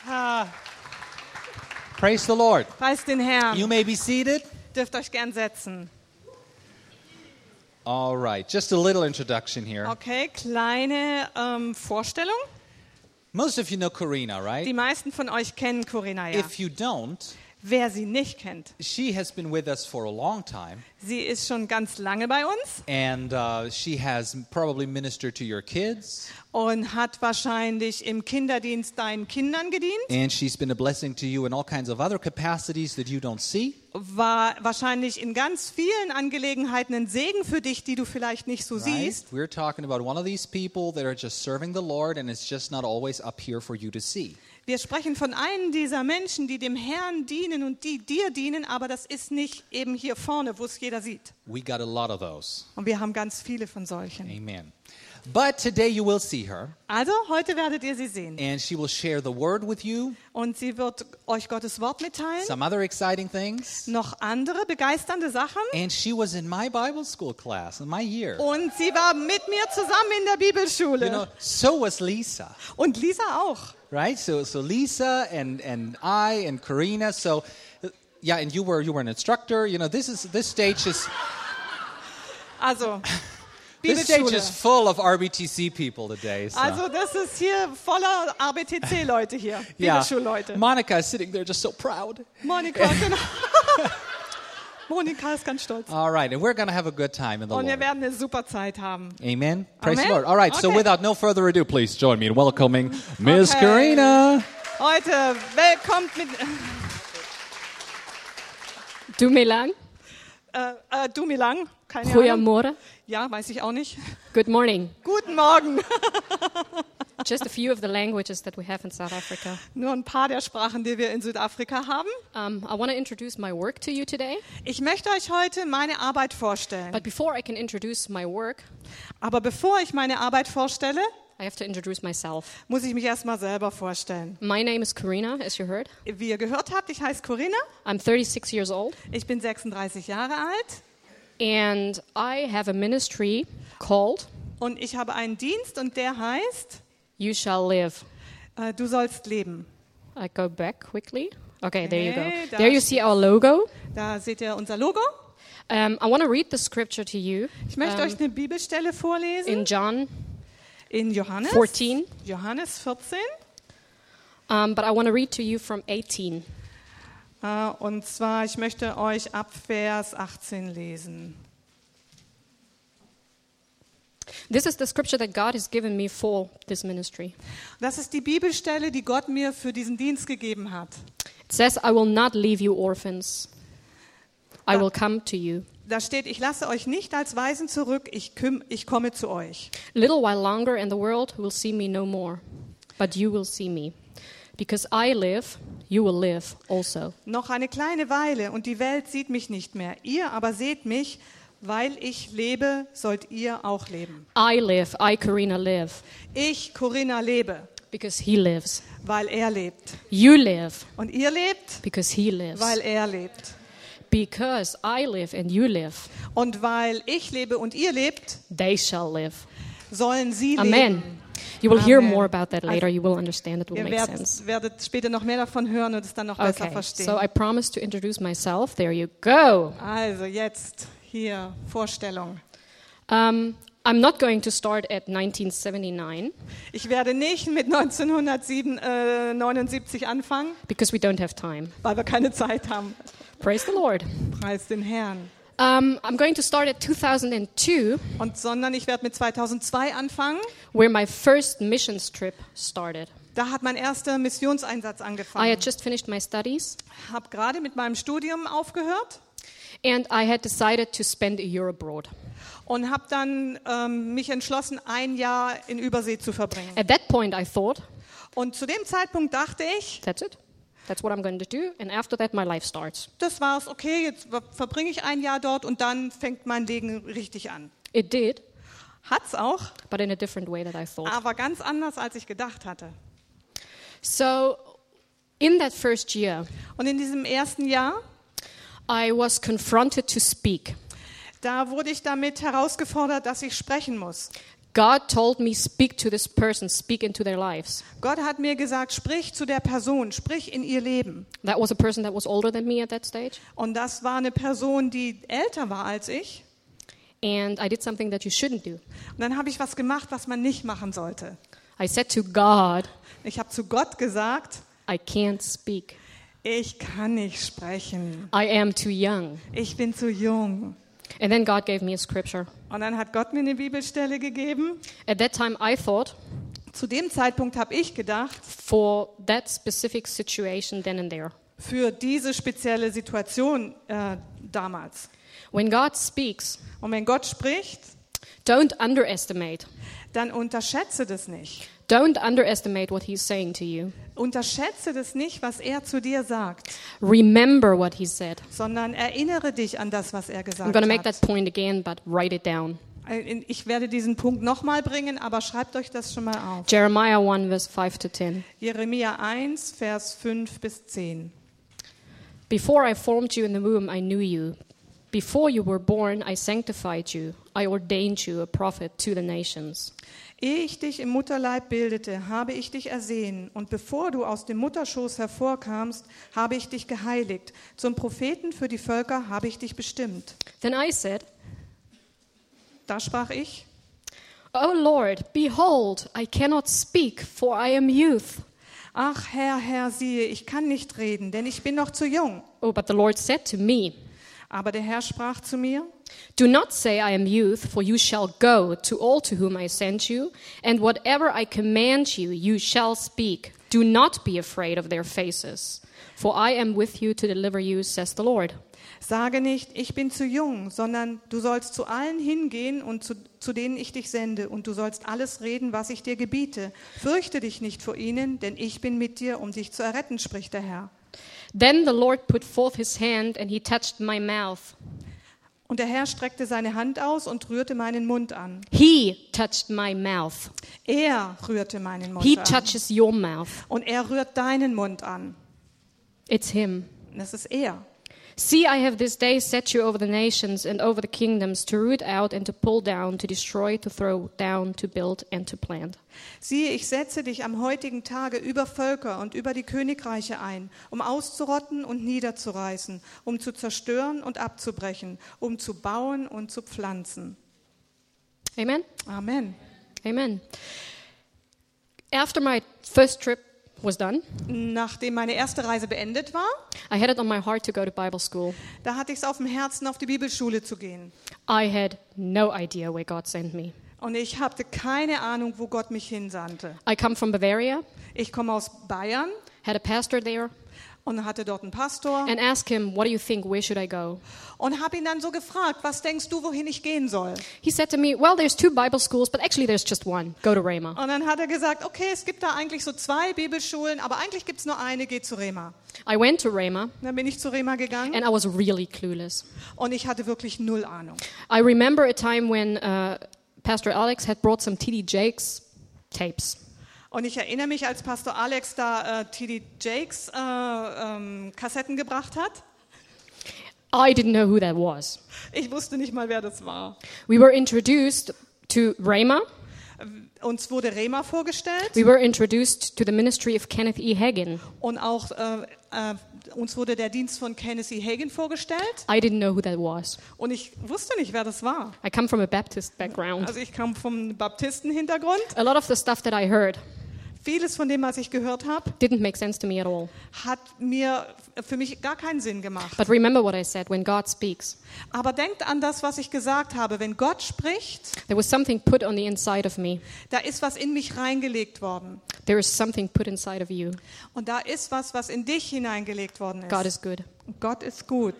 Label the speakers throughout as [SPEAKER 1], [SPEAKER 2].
[SPEAKER 1] Praise the Lord.
[SPEAKER 2] Preist den Herrn.
[SPEAKER 1] You may be seated.
[SPEAKER 2] Dürft euch gern setzen.
[SPEAKER 1] All right, just a little introduction here.
[SPEAKER 2] Okay, kleine Vorstellung.
[SPEAKER 1] Most of you know Karina,
[SPEAKER 2] Die
[SPEAKER 1] right?
[SPEAKER 2] meisten von euch kennen Corinna ja.
[SPEAKER 1] If you don't,
[SPEAKER 2] Wer sie nicht kennt,
[SPEAKER 1] she has been with us for a long time,
[SPEAKER 2] sie ist schon ganz lange bei uns
[SPEAKER 1] and she has probably ministered to your kids,
[SPEAKER 2] und hat wahrscheinlich im Kinderdienst deinen Kindern gedient.
[SPEAKER 1] and she's been a blessing to you in all kinds of other capacities that you don't see.
[SPEAKER 2] War wahrscheinlich in ganz vielen Angelegenheiten ein Segen für dich, die du vielleicht nicht so
[SPEAKER 1] Right?
[SPEAKER 2] siehst.
[SPEAKER 1] We're talking about one of these people that are just serving the Lord, and it's just not always up here for you to see.
[SPEAKER 2] Wir sprechen von einem dieser Menschen, die dem Herrn dienen und die dir dienen, aber das ist nicht eben hier vorne, wo es jeder sieht.
[SPEAKER 1] We got a lot of those.
[SPEAKER 2] Und wir haben ganz viele von solchen.
[SPEAKER 1] Amen. But today you will see her,
[SPEAKER 2] Also, heute werdet ihr sie sehen.
[SPEAKER 1] and she will share the word with you,
[SPEAKER 2] Und sie wird euch Gottes Wort mitteilen.
[SPEAKER 1] some other exciting things.
[SPEAKER 2] Noch andere begeisternde Sachen.
[SPEAKER 1] And she was in my Bible school class in my year.
[SPEAKER 2] Und sie war mit mir zusammen in der Bibelschule.
[SPEAKER 1] You know, so was Lisa,
[SPEAKER 2] Und Lisa auch.
[SPEAKER 1] right? So Lisa and I and Karina. So yeah, and you were an instructor. You know, this stage is
[SPEAKER 2] Also,
[SPEAKER 1] this stage
[SPEAKER 2] Bibelschule.
[SPEAKER 1] is full of RBTC people today. So.
[SPEAKER 2] Also, das ist hier voller RBTC-Leute hier.
[SPEAKER 1] Yeah,
[SPEAKER 2] Bibelschulleute.
[SPEAKER 1] Monica is sitting there just so proud.
[SPEAKER 2] Monika, genau. Monika ist ganz stolz.
[SPEAKER 1] All right, and we're going to have a good time in the
[SPEAKER 2] Und wir
[SPEAKER 1] Lord.
[SPEAKER 2] werden eine super Zeit haben.
[SPEAKER 1] Amen. Praise the
[SPEAKER 2] Amen.
[SPEAKER 1] Lord. All right, so
[SPEAKER 2] Okay.
[SPEAKER 1] without no further ado, please join me in welcoming Miss
[SPEAKER 2] Okay.
[SPEAKER 1] Karina.
[SPEAKER 2] Heute, willkommen mit...
[SPEAKER 3] Doe me lang.
[SPEAKER 2] Du Milang, keine Ahnung.
[SPEAKER 3] Goeiemorgen.
[SPEAKER 2] Ja, weiß ich auch nicht.
[SPEAKER 3] Good morning.
[SPEAKER 2] Guten Morgen.
[SPEAKER 3] Just a few of the languages that we have in South Africa.
[SPEAKER 2] Nur ein paar der Sprachen, die wir in Südafrika haben.
[SPEAKER 3] I want to introduce my work to you today.
[SPEAKER 2] Ich möchte euch heute meine Arbeit vorstellen.
[SPEAKER 3] But before I can introduce my work,
[SPEAKER 2] Aber bevor ich meine Arbeit vorstelle,
[SPEAKER 3] I have to introduce myself.
[SPEAKER 2] muss ich mich erstmal selber vorstellen.
[SPEAKER 3] My name is Karina, as you heard.
[SPEAKER 2] Wie ihr gehört habt, ich heiße Corinna.
[SPEAKER 3] I'm 36 years old,
[SPEAKER 2] Ich bin 36 Jahre alt
[SPEAKER 3] and I have a ministry called
[SPEAKER 2] und ich habe einen Dienst und der heißt,
[SPEAKER 3] You Shall Live.
[SPEAKER 2] du sollst leben.
[SPEAKER 3] I go back quickly. Okay, there you go.
[SPEAKER 2] Okay,
[SPEAKER 3] There you see our logo.
[SPEAKER 2] Da seht ihr unser Logo.
[SPEAKER 3] I want to read the scripture to you
[SPEAKER 2] Ich möchte euch eine Bibelstelle vorlesen
[SPEAKER 3] in John
[SPEAKER 2] in Johannes
[SPEAKER 3] 14.
[SPEAKER 2] Johannes 14.
[SPEAKER 3] But I want to read to you from 18.
[SPEAKER 2] Und zwar, ich möchte euch ab Vers 18 lesen.
[SPEAKER 3] This is the scripture that God has given me for this ministry.
[SPEAKER 2] Das ist die Bibelstelle, die Gott mir für diesen Dienst gegeben hat.
[SPEAKER 3] It says, I will not leave you orphans. I will come to you.
[SPEAKER 2] Da steht, ich lasse euch nicht als Waisen zurück, ich komme zu euch.
[SPEAKER 3] A little while longer and the world will see me no more. But you will see me. Because I live, you will live also.
[SPEAKER 2] Noch eine kleine Weile und die Welt sieht mich nicht mehr. Ihr aber seht mich, weil ich lebe, sollt ihr auch leben.
[SPEAKER 3] I live, I, Karina, live.
[SPEAKER 2] Ich, Corinna, lebe,
[SPEAKER 3] Because he lives.
[SPEAKER 2] weil er lebt.
[SPEAKER 3] You live.
[SPEAKER 2] Und ihr lebt,
[SPEAKER 3] Because he lives.
[SPEAKER 2] weil er lebt.
[SPEAKER 3] Because I live and you live,
[SPEAKER 2] Und weil ich lebe und ihr lebt,
[SPEAKER 3] they shall live.
[SPEAKER 2] sollen sie
[SPEAKER 3] Amen.
[SPEAKER 2] leben.
[SPEAKER 3] You will hear
[SPEAKER 2] Amen.
[SPEAKER 3] more about that later. You will understand. It will
[SPEAKER 2] Ihr
[SPEAKER 3] make sense.
[SPEAKER 2] werdet später noch mehr davon hören und es dann noch besser
[SPEAKER 3] Okay,
[SPEAKER 2] verstehen.
[SPEAKER 3] so I promise to introduce myself. There you go.
[SPEAKER 2] Also jetzt hier Vorstellung.
[SPEAKER 3] I'm not going to start at 1979
[SPEAKER 2] Ich werde nicht mit 1979 anfangen,
[SPEAKER 3] because we don't have time.
[SPEAKER 2] weil wir keine Zeit haben.
[SPEAKER 3] Praise the Lord.
[SPEAKER 2] Preis den Herrn.
[SPEAKER 3] I'm going to start at 2002,
[SPEAKER 2] Sondern ich werde mit 2002 anfangen.
[SPEAKER 3] where my first missions trip started.
[SPEAKER 2] Da hat mein erster Missionseinsatz
[SPEAKER 3] I
[SPEAKER 2] angefangen.
[SPEAKER 3] had just finished my studies,
[SPEAKER 2] Habe gerade mit meinem Studium aufgehört
[SPEAKER 3] and I had decided to spend a year abroad.
[SPEAKER 2] und habe dann mich entschlossen, ein Jahr in Übersee zu verbringen.
[SPEAKER 3] At that point, I thought,
[SPEAKER 2] Und zu dem Zeitpunkt dachte ich,
[SPEAKER 3] that's it. That's what I'm going to do, and after that, my life starts.
[SPEAKER 2] das war's, okay, jetzt verbringe ich ein Jahr dort und dann fängt mein Leben richtig an.
[SPEAKER 3] It did,
[SPEAKER 2] Hat's auch,
[SPEAKER 3] but in a different way that I thought.
[SPEAKER 2] aber ganz anders, als ich gedacht hatte.
[SPEAKER 3] So, in that first year,
[SPEAKER 2] Und in diesem ersten Jahr,
[SPEAKER 3] I was confronted to speak.
[SPEAKER 2] da wurde ich damit herausgefordert, dass ich sprechen muss.
[SPEAKER 3] God told me, speak to this person, speak into their lives.
[SPEAKER 2] Gott hat mir gesagt, sprich zu der Person, sprich in ihr Leben.
[SPEAKER 3] That was a person that was older than me at that stage.
[SPEAKER 2] Und das war eine Person, die älter war als ich.
[SPEAKER 3] And I did something that you shouldn't do.
[SPEAKER 2] Und dann habe ich was gemacht, was man nicht machen sollte.
[SPEAKER 3] I said to God,
[SPEAKER 2] Ich habe zu Gott gesagt,
[SPEAKER 3] I can't speak.
[SPEAKER 2] ich kann nicht sprechen.
[SPEAKER 3] I am too young.
[SPEAKER 2] Ich bin zu jung.
[SPEAKER 3] And then God gave me a scripture.
[SPEAKER 2] Und dann hat Gott mir eine Bibelstelle gegeben.
[SPEAKER 3] At that time, I thought,
[SPEAKER 2] Zu dem Zeitpunkt habe ich gedacht,
[SPEAKER 3] for that specific situation then and there,
[SPEAKER 2] für diese spezielle Situation damals.
[SPEAKER 3] when God speaks,
[SPEAKER 2] Und wenn Gott spricht,
[SPEAKER 3] don't underestimate.
[SPEAKER 2] dann unterschätze das nicht.
[SPEAKER 3] Don't underestimate what he's saying to you.
[SPEAKER 2] Unterschätze das nicht, was er zu dir sagt,
[SPEAKER 3] Remember what he said.
[SPEAKER 2] sondern erinnere dich an das, was er
[SPEAKER 3] I'm
[SPEAKER 2] gesagt
[SPEAKER 3] going to make
[SPEAKER 2] hat.
[SPEAKER 3] that point again, but write it down.
[SPEAKER 2] Ich werde diesen Punkt nochmal bringen, aber schreibt euch das schon mal auf.
[SPEAKER 3] Jeremiah 1, verse 5 to 10.
[SPEAKER 2] Jeremia 1, Vers 5 bis 10.
[SPEAKER 3] Before I formed you in the womb, I knew you. Before you were born, I sanctified you. I ordained you a prophet to the nations.
[SPEAKER 2] Ehe ich dich im Mutterleib bildete, habe ich dich ersehen. Und bevor du aus dem Mutterschoß hervorkamst, habe ich dich geheiligt. Zum Propheten für die Völker habe ich dich bestimmt.
[SPEAKER 3] Then I said,
[SPEAKER 2] Da sprach ich,
[SPEAKER 3] O Lord, behold, I cannot speak, for I am youth.
[SPEAKER 2] ach Herr, siehe, ich kann nicht reden, denn ich bin noch zu jung.
[SPEAKER 3] Oh, but the Lord said to me,
[SPEAKER 2] Aber der Herr sprach zu mir,
[SPEAKER 3] do not say I am youth, for you shall go to all to whom I sent you, and whatever I command you, you shall speak. Do not be afraid of their faces, for I am with you to deliver you, says the Lord.
[SPEAKER 2] sage nicht, ich bin zu jung, sondern du sollst zu allen hingehen und zu denen ich dich sende, und du sollst alles reden, was ich dir gebiete. Fürchte dich nicht vor ihnen, denn ich bin mit dir, um dich zu erretten, spricht der Herr.
[SPEAKER 3] Then the Lord put forth his hand, and he touched my mouth.
[SPEAKER 2] Und der Herr streckte seine Hand aus und rührte meinen Mund an.
[SPEAKER 3] He touched my mouth.
[SPEAKER 2] Er rührte meinen Mund
[SPEAKER 3] He
[SPEAKER 2] an.
[SPEAKER 3] touches your mouth.
[SPEAKER 2] Und er rührt deinen Mund an.
[SPEAKER 3] It's him.
[SPEAKER 2] Das ist er.
[SPEAKER 3] See, I have this day set you over the nations and over the kingdoms, to root out and to pull down, to destroy, to throw down, to build and to plant.
[SPEAKER 2] Siehe, ich setze dich am heutigen Tage über Völker und über die Königreiche ein, um auszurotten und niederzureißen, um zu zerstören und abzubrechen, um zu bauen und zu pflanzen.
[SPEAKER 3] Amen?
[SPEAKER 2] Amen.
[SPEAKER 3] Amen. After my first trip was done,
[SPEAKER 2] Nachdem meine erste Reise beendet war,
[SPEAKER 3] I had it on my heart to go to Bible school.
[SPEAKER 2] da hatte ich es auf dem Herzen, auf die Bibelschule zu gehen.
[SPEAKER 3] I had no idea where God sent me.
[SPEAKER 2] Und ich hatte keine Ahnung, wo Gott mich hinsandte.
[SPEAKER 3] I come from Bavaria,
[SPEAKER 2] Ich komme aus Bayern
[SPEAKER 3] had a pastor there,
[SPEAKER 2] und hatte dort einen Pastor
[SPEAKER 3] and asked him, what do you think, where should I go?
[SPEAKER 2] und habe ihn dann so gefragt, was denkst du, wohin ich gehen soll?
[SPEAKER 3] He said to me, well, there's 2 Bible schools, but actually there's just one. Go to Rhema.
[SPEAKER 2] Und dann hat er gesagt, okay, es gibt da eigentlich so 2 Bibelschulen, aber eigentlich gibt es nur eine, geh zu Rema.
[SPEAKER 3] I went to Rhema,
[SPEAKER 2] Dann bin ich zu Rema gegangen
[SPEAKER 3] and I was really clueless.
[SPEAKER 2] und ich hatte wirklich null Ahnung.
[SPEAKER 3] I remember a time when Pastor Alex had brought some T.D. Jakes tapes.
[SPEAKER 2] Und ich erinnere mich, als Pastor Alex da T.D. Jakes Kassetten gebracht hat.
[SPEAKER 3] I didn't know who that was.
[SPEAKER 2] Ich wusste nicht mal, wer das war.
[SPEAKER 3] We were introduced to Rhema.
[SPEAKER 2] Uns wurde Rema vorgestellt
[SPEAKER 3] We were introduced to the ministry of Kenneth E. Hagin.
[SPEAKER 2] und auch uns wurde der Dienst von Kenneth E. Hagin vorgestellt.
[SPEAKER 3] I didn't know who that was.
[SPEAKER 2] Und ich wusste nicht, wer das war.
[SPEAKER 3] I come from a Baptist background.
[SPEAKER 2] Also ich kam vom Baptistenhintergrund.
[SPEAKER 3] A lot of the stuff that I heard
[SPEAKER 2] Vieles von dem, was ich gehört habe,
[SPEAKER 3] didn't make sense to me at all.
[SPEAKER 2] hat für mich gar keinen Sinn gemacht.
[SPEAKER 3] But remember what I said, when God speaks,
[SPEAKER 2] Aber denkt an das, was ich gesagt habe. Wenn Gott spricht,
[SPEAKER 3] there was something put on the inside of me.
[SPEAKER 2] da ist was in mich reingelegt worden.
[SPEAKER 3] There is something put inside of you.
[SPEAKER 2] Und da ist was in dich hineingelegt worden ist.
[SPEAKER 3] God is good.
[SPEAKER 2] Gott ist gut.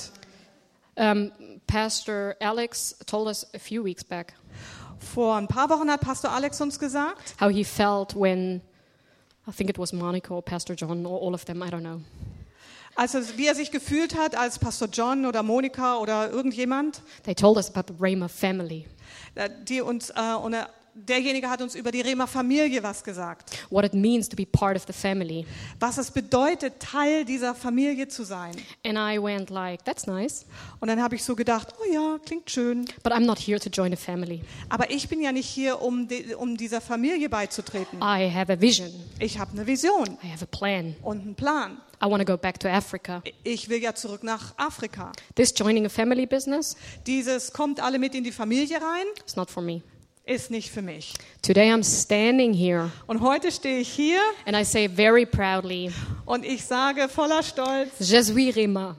[SPEAKER 3] Pastor Alex told us a few weeks back
[SPEAKER 2] Vor ein paar Wochen hat Pastor Alex uns gesagt,
[SPEAKER 3] how he felt when, I think it was Monica or Pastor John or all of them, I don't know.
[SPEAKER 2] also wie er sich gefühlt hat, als Pastor John oder Monika oder irgendjemand,
[SPEAKER 3] They told us about the Rhema family.
[SPEAKER 2] die uns derjenige hat uns über die Rema-Familie was gesagt.
[SPEAKER 3] what it means to be part of the family.
[SPEAKER 2] Was es bedeutet, Teil dieser Familie zu sein.
[SPEAKER 3] And I went like, that's nice,
[SPEAKER 2] Und dann habe ich so gedacht, oh ja, klingt schön.
[SPEAKER 3] but I'm not here to join a family.
[SPEAKER 2] Aber ich bin ja nicht hier, um dieser Familie beizutreten.
[SPEAKER 3] I have a vision.
[SPEAKER 2] Ich habe eine Vision
[SPEAKER 3] I have a plan.
[SPEAKER 2] und einen Plan.
[SPEAKER 3] I want to go back to Africa.
[SPEAKER 2] Ich will ja zurück nach Afrika.
[SPEAKER 3] This joining a family business,
[SPEAKER 2] Dieses kommt alle mit in die Familie rein,
[SPEAKER 3] it's not for me.
[SPEAKER 2] ist nicht für mich.
[SPEAKER 3] Today I'm standing here
[SPEAKER 2] Und heute stehe ich hier
[SPEAKER 3] and I say very proudly,
[SPEAKER 2] und ich sage voller Stolz,
[SPEAKER 3] Je suis Rema.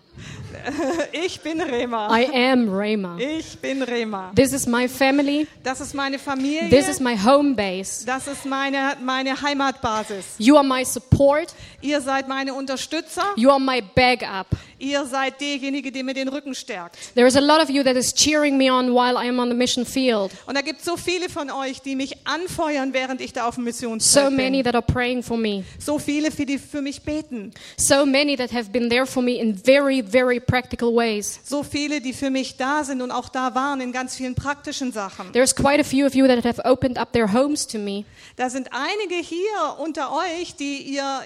[SPEAKER 2] ich bin Rema.
[SPEAKER 3] I am Rema.
[SPEAKER 2] Ich bin Rema.
[SPEAKER 3] This is my family.
[SPEAKER 2] Das ist meine Familie.
[SPEAKER 3] This is my home base.
[SPEAKER 2] Das ist meine Heimatbasis.
[SPEAKER 3] You are my support.
[SPEAKER 2] Ihr seid meine Unterstützer.
[SPEAKER 3] You are my backup.
[SPEAKER 2] Ihr seid derjenige, der mir den Rücken stärkt.
[SPEAKER 3] There is a lot of you that is cheering me on while I am on the mission field.
[SPEAKER 2] Und da gibt es so viele von euch, die mich anfeuern, während ich da auf dem
[SPEAKER 3] So
[SPEAKER 2] Missionsfeld
[SPEAKER 3] many
[SPEAKER 2] bin.
[SPEAKER 3] that are praying for me.
[SPEAKER 2] So viele, die für mich beten.
[SPEAKER 3] So many that have been there for me in very, very practical ways.
[SPEAKER 2] So viele, die für mich da sind und auch da waren in ganz vielen praktischen Sachen.
[SPEAKER 3] There's quite a few of you that have opened up their homes to me.
[SPEAKER 2] Da sind einige hier unter euch, die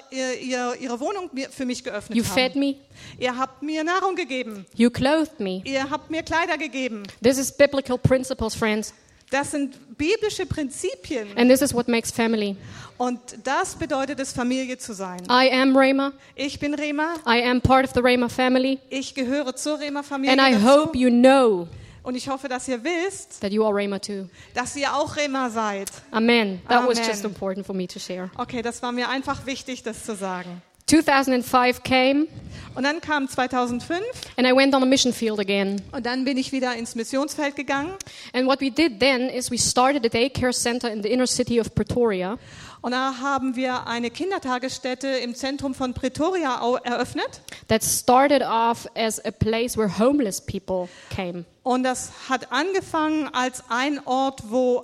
[SPEAKER 2] ihre Wohnung für mich geöffnet
[SPEAKER 3] You
[SPEAKER 2] haben.
[SPEAKER 3] fed me.
[SPEAKER 2] Ihr habt mir Nahrung gegeben.
[SPEAKER 3] You clothed me.
[SPEAKER 2] Ihr habt mir Kleider gegeben.
[SPEAKER 3] This is biblical principles, friends.
[SPEAKER 2] Das sind biblische Prinzipien.
[SPEAKER 3] And this is what makes family.
[SPEAKER 2] Und das bedeutet es, Familie zu sein.
[SPEAKER 3] I am Rema.
[SPEAKER 2] Ich bin Rema.
[SPEAKER 3] I am part of the Rema family.
[SPEAKER 2] Ich gehöre zur Rema-Familie
[SPEAKER 3] And I
[SPEAKER 2] dazu.
[SPEAKER 3] hope you know
[SPEAKER 2] Und ich hoffe, dass ihr wisst,
[SPEAKER 3] that you are Rema too.
[SPEAKER 2] dass ihr auch Rema seid.
[SPEAKER 3] Amen. That was
[SPEAKER 2] Amen.
[SPEAKER 3] just important for me to share.
[SPEAKER 2] Okay, das war mir einfach wichtig, das zu sagen.
[SPEAKER 3] 2005 came
[SPEAKER 2] Und dann kam 2005
[SPEAKER 3] and I went on a mission field again.
[SPEAKER 2] und dann bin ich wieder ins Missionsfeld gegangen.
[SPEAKER 3] And what we did then is we started a daycare center in the inner city of Pretoria.
[SPEAKER 2] Und da haben wir eine Kindertagesstätte im Zentrum von Pretoria eröffnet.
[SPEAKER 3] That started off as a place where homeless people came.
[SPEAKER 2] Und das hat angefangen als ein Ort, wo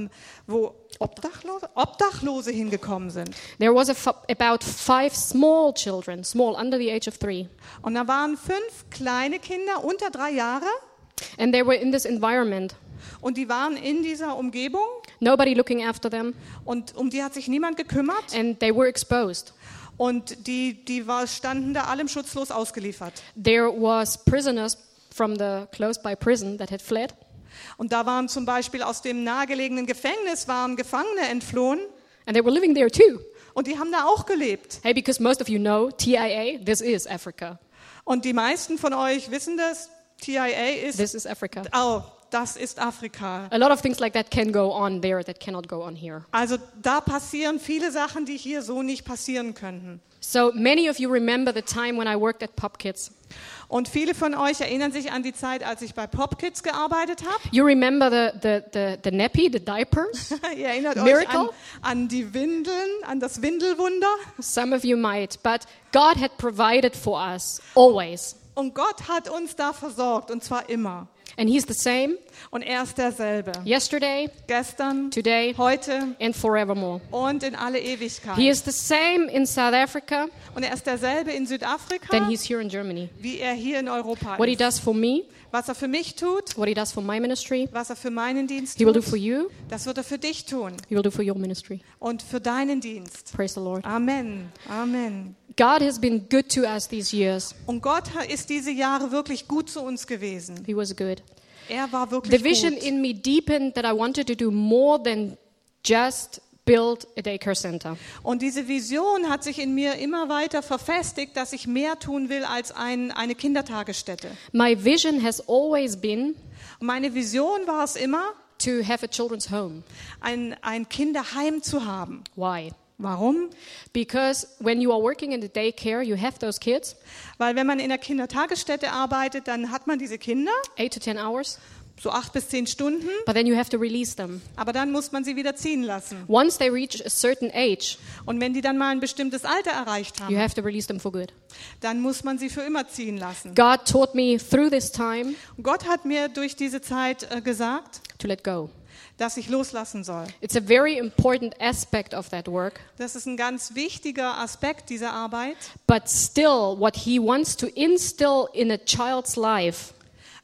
[SPEAKER 2] Obdachlose hingekommen sind.
[SPEAKER 3] There was about 5 small children, small, under the age of 3.
[SPEAKER 2] Und da waren 5 kleine Kinder unter 3 Jahre
[SPEAKER 3] And they were in this environment.
[SPEAKER 2] und die waren in dieser Umgebung
[SPEAKER 3] Nobody looking after them.
[SPEAKER 2] und um die hat sich niemand gekümmert
[SPEAKER 3] And they were exposed.
[SPEAKER 2] und die standen da allem schutzlos ausgeliefert.
[SPEAKER 3] There was prisoners from the close by prison that had fled.
[SPEAKER 2] Und da waren zum Beispiel aus dem nahegelegenen Gefängnis waren Gefangene entflohen
[SPEAKER 3] And they were living there too.
[SPEAKER 2] und die haben da auch gelebt.
[SPEAKER 3] Hey, because most of you know, TIA, this is Africa.
[SPEAKER 2] Und die meisten von euch wissen das, TIA ist,
[SPEAKER 3] This is Africa.
[SPEAKER 2] das ist Afrika.
[SPEAKER 3] A lot of things like that can go on there that cannot go on here.
[SPEAKER 2] Also da passieren viele Sachen, die hier so nicht passieren könnten.
[SPEAKER 3] So many of you remember the time when I worked at Pop Kids.
[SPEAKER 2] Und viele von euch erinnern sich an die Zeit, als ich bei Pop Kids gearbeitet habe.
[SPEAKER 3] You remember the nappy, the diapers?
[SPEAKER 2] Ihr erinnert euch
[SPEAKER 3] Miracle?
[SPEAKER 2] an die Windeln, an das Windelwunder.
[SPEAKER 3] Some of you might, but God had provided for us always.
[SPEAKER 2] Und Gott hat uns da versorgt, und zwar immer.
[SPEAKER 3] And He's the same
[SPEAKER 2] Und er ist derselbe.
[SPEAKER 3] yesterday,
[SPEAKER 2] Gestern,
[SPEAKER 3] today,
[SPEAKER 2] heute
[SPEAKER 3] and forevermore.
[SPEAKER 2] und in alle Ewigkeit.
[SPEAKER 3] He is the same in South Africa
[SPEAKER 2] Und er ist derselbe in Südafrika,
[SPEAKER 3] than He's here in Germany.
[SPEAKER 2] wie er hier in Europa
[SPEAKER 3] What He
[SPEAKER 2] ist.
[SPEAKER 3] does for me,
[SPEAKER 2] Was er für mich tut,
[SPEAKER 3] what He does for my ministry,
[SPEAKER 2] was er für meinen Dienst
[SPEAKER 3] He will do
[SPEAKER 2] tut,
[SPEAKER 3] for you,
[SPEAKER 2] das wird er für dich tun
[SPEAKER 3] He will do for your ministry.
[SPEAKER 2] und für deinen Dienst.
[SPEAKER 3] Praise the Lord.
[SPEAKER 2] Amen. Amen.
[SPEAKER 3] God has been good to us these years.
[SPEAKER 2] Und Gott ist diese Jahre wirklich gut zu uns gewesen.
[SPEAKER 3] He was good.
[SPEAKER 2] Er war wirklich
[SPEAKER 3] The vision
[SPEAKER 2] gut.
[SPEAKER 3] in me deepened that I wanted to do more than just build a daycare center.
[SPEAKER 2] Und diese Vision hat sich in mir immer weiter verfestigt, dass ich mehr tun will als eine Kindertagesstätte.
[SPEAKER 3] My vision has always been
[SPEAKER 2] Und meine Vision war es immer,
[SPEAKER 3] to have a children's home.
[SPEAKER 2] ein Kinderheim zu haben.
[SPEAKER 3] Why?
[SPEAKER 2] Warum?
[SPEAKER 3] Because when you are working in the daycare, you have those kids,
[SPEAKER 2] Weil wenn man in der Kindertagesstätte arbeitet, dann hat man diese Kinder,
[SPEAKER 3] 8 to 10 hours,
[SPEAKER 2] so 8 bis 10 Stunden,
[SPEAKER 3] but then you have to release them.
[SPEAKER 2] aber dann muss man sie wieder ziehen lassen.
[SPEAKER 3] Once they reach a certain age,
[SPEAKER 2] Und wenn die dann mal ein bestimmtes Alter erreicht
[SPEAKER 3] you
[SPEAKER 2] haben,
[SPEAKER 3] have to release them for good.
[SPEAKER 2] dann muss man sie für immer ziehen lassen.
[SPEAKER 3] God taught me through this time
[SPEAKER 2] Und Gott hat mir durch diese Zeit gesagt,
[SPEAKER 3] to let go.
[SPEAKER 2] dass ich loslassen soll.
[SPEAKER 3] It's a very important aspect of that work,
[SPEAKER 2] Das ist ein ganz wichtiger Aspekt dieser Arbeit.
[SPEAKER 3] but still what he wants to instill in a child's life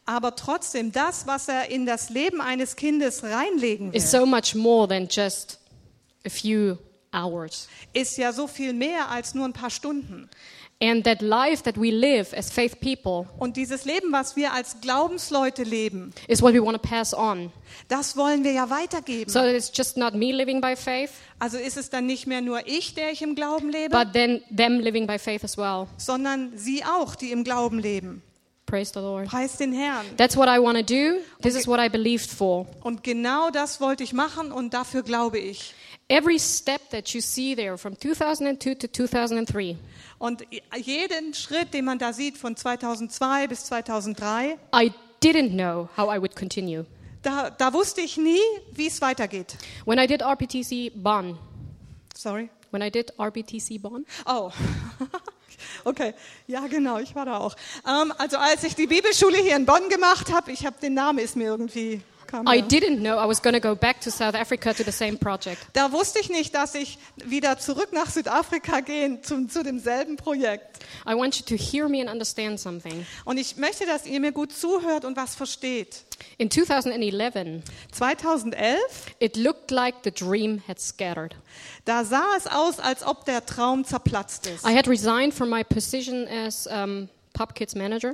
[SPEAKER 2] Aber trotzdem, das, was er in das Leben eines Kindes reinlegen
[SPEAKER 3] is
[SPEAKER 2] will,
[SPEAKER 3] so much more than just a few hours.
[SPEAKER 2] ist ja so viel mehr als nur ein paar Stunden.
[SPEAKER 3] And that life that we live as faith people
[SPEAKER 2] Und dieses Leben, was wir als Glaubensleute leben,
[SPEAKER 3] is what we want to pass on.
[SPEAKER 2] das wollen wir ja weitergeben.
[SPEAKER 3] So that it's just not me living by faith,
[SPEAKER 2] Also ist es dann nicht mehr nur ich, der ich im Glauben lebe,
[SPEAKER 3] but then them living by faith as well.
[SPEAKER 2] sondern sie auch, die im Glauben leben.
[SPEAKER 3] Praise the Lord.
[SPEAKER 2] Preis den Herrn.
[SPEAKER 3] That's what I want to do. This is what I believed for.
[SPEAKER 2] Und genau das wollte ich machen und dafür glaube ich.
[SPEAKER 3] Every step that you see there from 2002 to 2003,
[SPEAKER 2] Und jeden Schritt, den man da sieht von 2002 bis 2003,
[SPEAKER 3] I didn't know how I would continue.
[SPEAKER 2] da wusste ich nie, wie es weitergeht.
[SPEAKER 3] When I did RPTC Bonn,
[SPEAKER 2] Sorry.
[SPEAKER 3] Bonn,
[SPEAKER 2] Oh, okay. Ja, genau, ich war da auch. Also als ich die Bibelschule hier in Bonn gemacht habe, den Namen ist mir irgendwie...
[SPEAKER 3] I didn't know I was going to go back to South Africa to the same project.
[SPEAKER 2] Da wusste ich nicht, dass ich wieder zurück nach Südafrika gehe zu demselben Projekt.
[SPEAKER 3] I want you to hear me and understand something.
[SPEAKER 2] Und ich möchte, dass ihr mir gut zuhört und was versteht.
[SPEAKER 3] In 2011,
[SPEAKER 2] 2011,
[SPEAKER 3] it looked like the dream had scattered.
[SPEAKER 2] da sah es aus, als ob der Traum zerplatzt ist.
[SPEAKER 3] I had resigned from my position as Pop Kids Manager.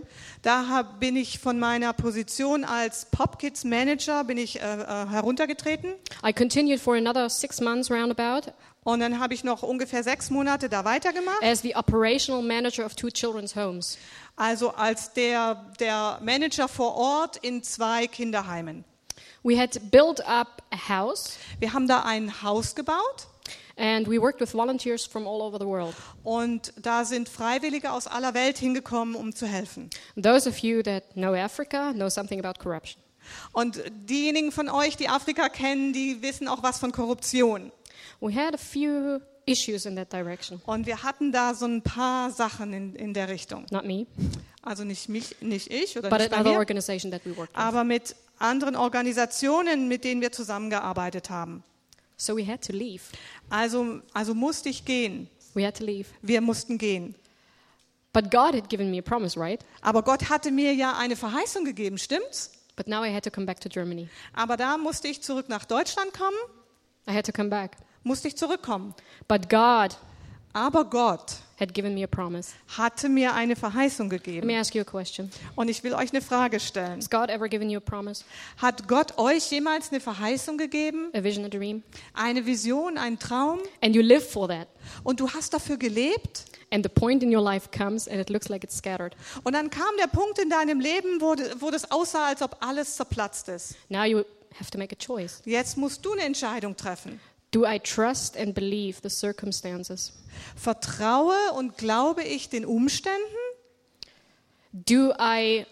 [SPEAKER 2] Bin ich von meiner Position als Pop Kids Manager heruntergetreten.
[SPEAKER 3] I continued for another 6 months roundabout
[SPEAKER 2] Und dann habe ich noch ungefähr 6 Monate da weitergemacht.
[SPEAKER 3] as the operational manager of 2 children's homes.
[SPEAKER 2] Also als der Manager vor Ort in 2 Kinderheimen.
[SPEAKER 3] We had built up a house
[SPEAKER 2] Wir haben da ein Haus gebaut.
[SPEAKER 3] and we worked with volunteers from all over the world.
[SPEAKER 2] Und da sind Freiwillige aus aller Welt hingekommen, um zu helfen.
[SPEAKER 3] Those of you that know Africa know something about corruption.
[SPEAKER 2] Und diejenigen von euch, die Afrika kennen, die wissen auch was von Korruption.
[SPEAKER 3] We had a few issues in that direction.
[SPEAKER 2] Und wir hatten da so ein paar Sachen in der Richtung.
[SPEAKER 3] Not me,
[SPEAKER 2] Also nicht ich oder
[SPEAKER 3] but
[SPEAKER 2] nicht bei
[SPEAKER 3] another
[SPEAKER 2] mir,
[SPEAKER 3] organization that we worked with.
[SPEAKER 2] aber mit anderen Organisationen, mit denen wir zusammengearbeitet haben.
[SPEAKER 3] So we had to leave.
[SPEAKER 2] Also musste ich gehen.
[SPEAKER 3] We had to leave.
[SPEAKER 2] Wir mussten gehen.
[SPEAKER 3] But God had given me a promise, right?
[SPEAKER 2] Aber Gott hatte mir ja eine Verheißung gegeben, stimmt's?
[SPEAKER 3] But now I had to come back to Germany.
[SPEAKER 2] Aber da musste ich zurück nach Deutschland kommen,
[SPEAKER 3] I had to come back.
[SPEAKER 2] musste ich zurückkommen.
[SPEAKER 3] But God
[SPEAKER 2] Aber Gott
[SPEAKER 3] had given me a promise.
[SPEAKER 2] hatte mir eine Verheißung
[SPEAKER 3] Let
[SPEAKER 2] gegeben.
[SPEAKER 3] me ask you a question.
[SPEAKER 2] Und ich will euch eine Frage stellen.
[SPEAKER 3] Has God ever given you a promise,
[SPEAKER 2] Hat Gott euch jemals eine Verheißung gegeben?
[SPEAKER 3] a vision, a dream?
[SPEAKER 2] Eine Vision, einen Traum?
[SPEAKER 3] And you live for that.
[SPEAKER 2] Und du hast dafür gelebt?
[SPEAKER 3] And the point in your life comes and it looks like it's scattered.
[SPEAKER 2] Und dann kam der Punkt in deinem Leben, wo das aussah, als ob alles zerplatzt ist.
[SPEAKER 3] Now you have to make a choice.
[SPEAKER 2] Jetzt musst du eine Entscheidung treffen.
[SPEAKER 3] Do I trust and believe the circumstances?
[SPEAKER 2] Vertraue und glaube ich den Umständen?
[SPEAKER 3] Do I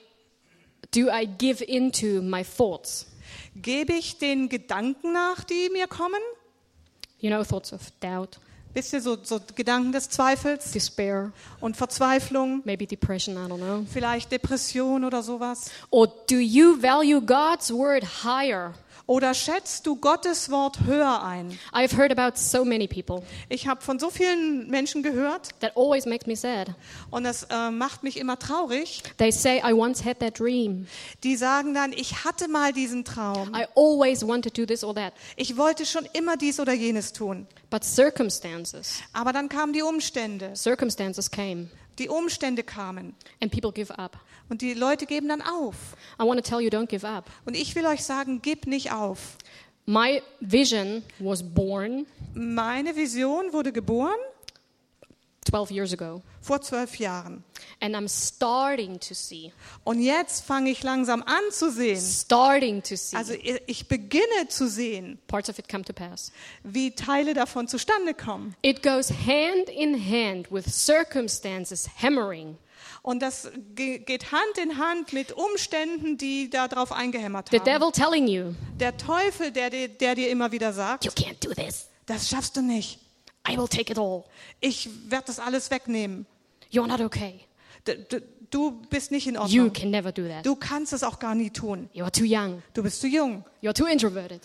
[SPEAKER 3] give into my thoughts?
[SPEAKER 2] Gebe ich den Gedanken nach, die mir kommen?
[SPEAKER 3] You know, thoughts of doubt,
[SPEAKER 2] Wisst ihr, so Gedanken des Zweifels
[SPEAKER 3] despair,
[SPEAKER 2] und Verzweiflung?
[SPEAKER 3] maybe depression, I don't know.
[SPEAKER 2] Vielleicht Depression oder sowas?
[SPEAKER 3] Or do you value God's word higher?
[SPEAKER 2] Oder schätzt du Gottes Wort höher ein?
[SPEAKER 3] I've heard about so many people.
[SPEAKER 2] Ich habe von so vielen Menschen gehört
[SPEAKER 3] That always makes me sad.
[SPEAKER 2] und das macht mich immer traurig.
[SPEAKER 3] They say, I once had that dream.
[SPEAKER 2] Die sagen dann, ich hatte mal diesen Traum.
[SPEAKER 3] I always wanted to do this or that.
[SPEAKER 2] Ich wollte schon immer dies oder jenes tun.
[SPEAKER 3] But circumstances
[SPEAKER 2] Aber dann kamen die Umstände.
[SPEAKER 3] came
[SPEAKER 2] Die Umstände kamen.
[SPEAKER 3] and people give up.
[SPEAKER 2] Und die Leute geben dann auf.
[SPEAKER 3] I want to tell you, don't give up.
[SPEAKER 2] Und ich will euch sagen, gib nicht auf.
[SPEAKER 3] My vision was born
[SPEAKER 2] Meine Vision wurde geboren
[SPEAKER 3] 12 years ago.
[SPEAKER 2] vor 12 Jahren.
[SPEAKER 3] And I'm starting to see,
[SPEAKER 2] Und jetzt fange ich langsam an zu sehen. Also ich beginne zu sehen,
[SPEAKER 3] parts of it come to pass.
[SPEAKER 2] wie Teile davon zustande kommen.
[SPEAKER 3] It goes hand in hand with circumstances hammering.
[SPEAKER 2] Und das geht Hand in Hand mit Umständen, die darauf eingehämmert
[SPEAKER 3] The
[SPEAKER 2] haben.
[SPEAKER 3] devil telling you,
[SPEAKER 2] Der Teufel, der dir immer wieder sagt,
[SPEAKER 3] you can't do this.
[SPEAKER 2] das schaffst du nicht.
[SPEAKER 3] I will take it all.
[SPEAKER 2] Ich werde das alles wegnehmen.
[SPEAKER 3] You're not okay.
[SPEAKER 2] Du bist nicht in
[SPEAKER 3] You
[SPEAKER 2] Ordnung.
[SPEAKER 3] can never do that.
[SPEAKER 2] Du kannst es auch gar nie tun.
[SPEAKER 3] You're too young.
[SPEAKER 2] Du bist zu jung.
[SPEAKER 3] You're too introverted.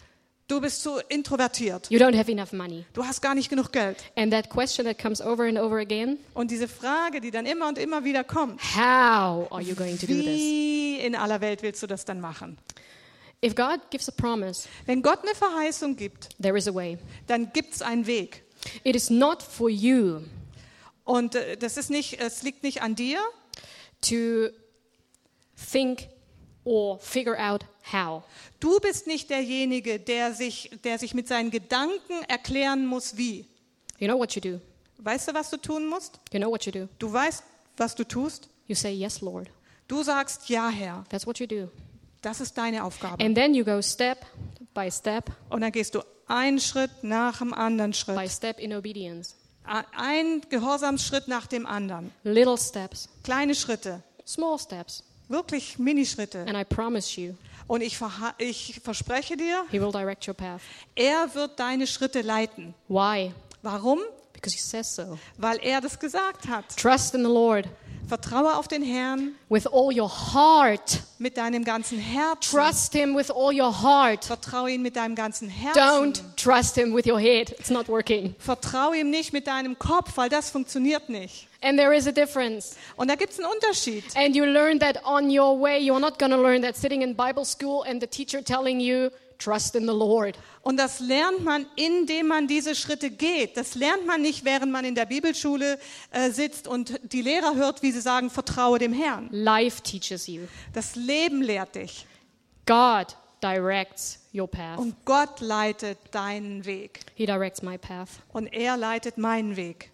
[SPEAKER 2] Du bist zu introvertiert.
[SPEAKER 3] You don't have enough money.
[SPEAKER 2] Du hast gar nicht genug Geld.
[SPEAKER 3] And that question that comes over and over again,
[SPEAKER 2] Und diese Frage, die dann immer und immer wieder kommt,
[SPEAKER 3] how are you going to do this?
[SPEAKER 2] wie in aller Welt willst du das dann machen?
[SPEAKER 3] If God gives a promise,
[SPEAKER 2] Wenn Gott eine Verheißung gibt,
[SPEAKER 3] there is a way.
[SPEAKER 2] dann gibt es einen Weg.
[SPEAKER 3] It is not for you
[SPEAKER 2] Und es liegt nicht an dir,
[SPEAKER 3] to think or figure out how.
[SPEAKER 2] du bist nicht derjenige, der sich mit seinen Gedanken erklären muss, wie.
[SPEAKER 3] You know what you do.
[SPEAKER 2] Weißt du, was du tun musst?
[SPEAKER 3] You know what you do.
[SPEAKER 2] Du weißt, was du tust.
[SPEAKER 3] You say, yes, Lord.
[SPEAKER 2] Du sagst, ja, Herr,
[SPEAKER 3] That's what you do.
[SPEAKER 2] das ist deine Aufgabe.
[SPEAKER 3] And then you go step by step
[SPEAKER 2] Und dann gehst du einen Schritt nach dem anderen
[SPEAKER 3] by
[SPEAKER 2] Schritt.
[SPEAKER 3] step in obedience.
[SPEAKER 2] Ein Gehorsamsschritt nach dem anderen.
[SPEAKER 3] Little steps,
[SPEAKER 2] Kleine Schritte,
[SPEAKER 3] small steps.
[SPEAKER 2] wirklich Minischritte.
[SPEAKER 3] And I promise you,
[SPEAKER 2] Und ich verspreche dir,
[SPEAKER 3] He will direct your path.
[SPEAKER 2] er wird deine Schritte leiten.
[SPEAKER 3] Why?
[SPEAKER 2] Warum?
[SPEAKER 3] Because He says so.
[SPEAKER 2] Weil er das gesagt hat.
[SPEAKER 3] Trust in the Lord
[SPEAKER 2] Vertraue auf den Herrn
[SPEAKER 3] with all your heart.
[SPEAKER 2] mit deinem ganzen Herzen.
[SPEAKER 3] Trust Him with all your heart.
[SPEAKER 2] Vertraue ihm mit deinem ganzen Herzen.
[SPEAKER 3] Don't trust Him with your head. It's not working.
[SPEAKER 2] Vertraue ihm nicht mit deinem Kopf, weil das funktioniert nicht.
[SPEAKER 3] And there is a difference.
[SPEAKER 2] Und da gibt es einen Unterschied.
[SPEAKER 3] And you learn that on your way. You're not going to learn that sitting in Bible school and the teacher telling you, trust in the Lord.
[SPEAKER 2] Und das lernt man, indem man diese Schritte geht. Das lernt man nicht, während man in der Bibelschule sitzt und die Lehrer hört, wie sie sagen, vertraue dem Herrn.
[SPEAKER 3] Life teaches you.
[SPEAKER 2] Das Leben lehrt dich.
[SPEAKER 3] God directs your path.
[SPEAKER 2] Und Gott leitet deinen Weg.
[SPEAKER 3] He directs my path.
[SPEAKER 2] Und er leitet meinen Weg.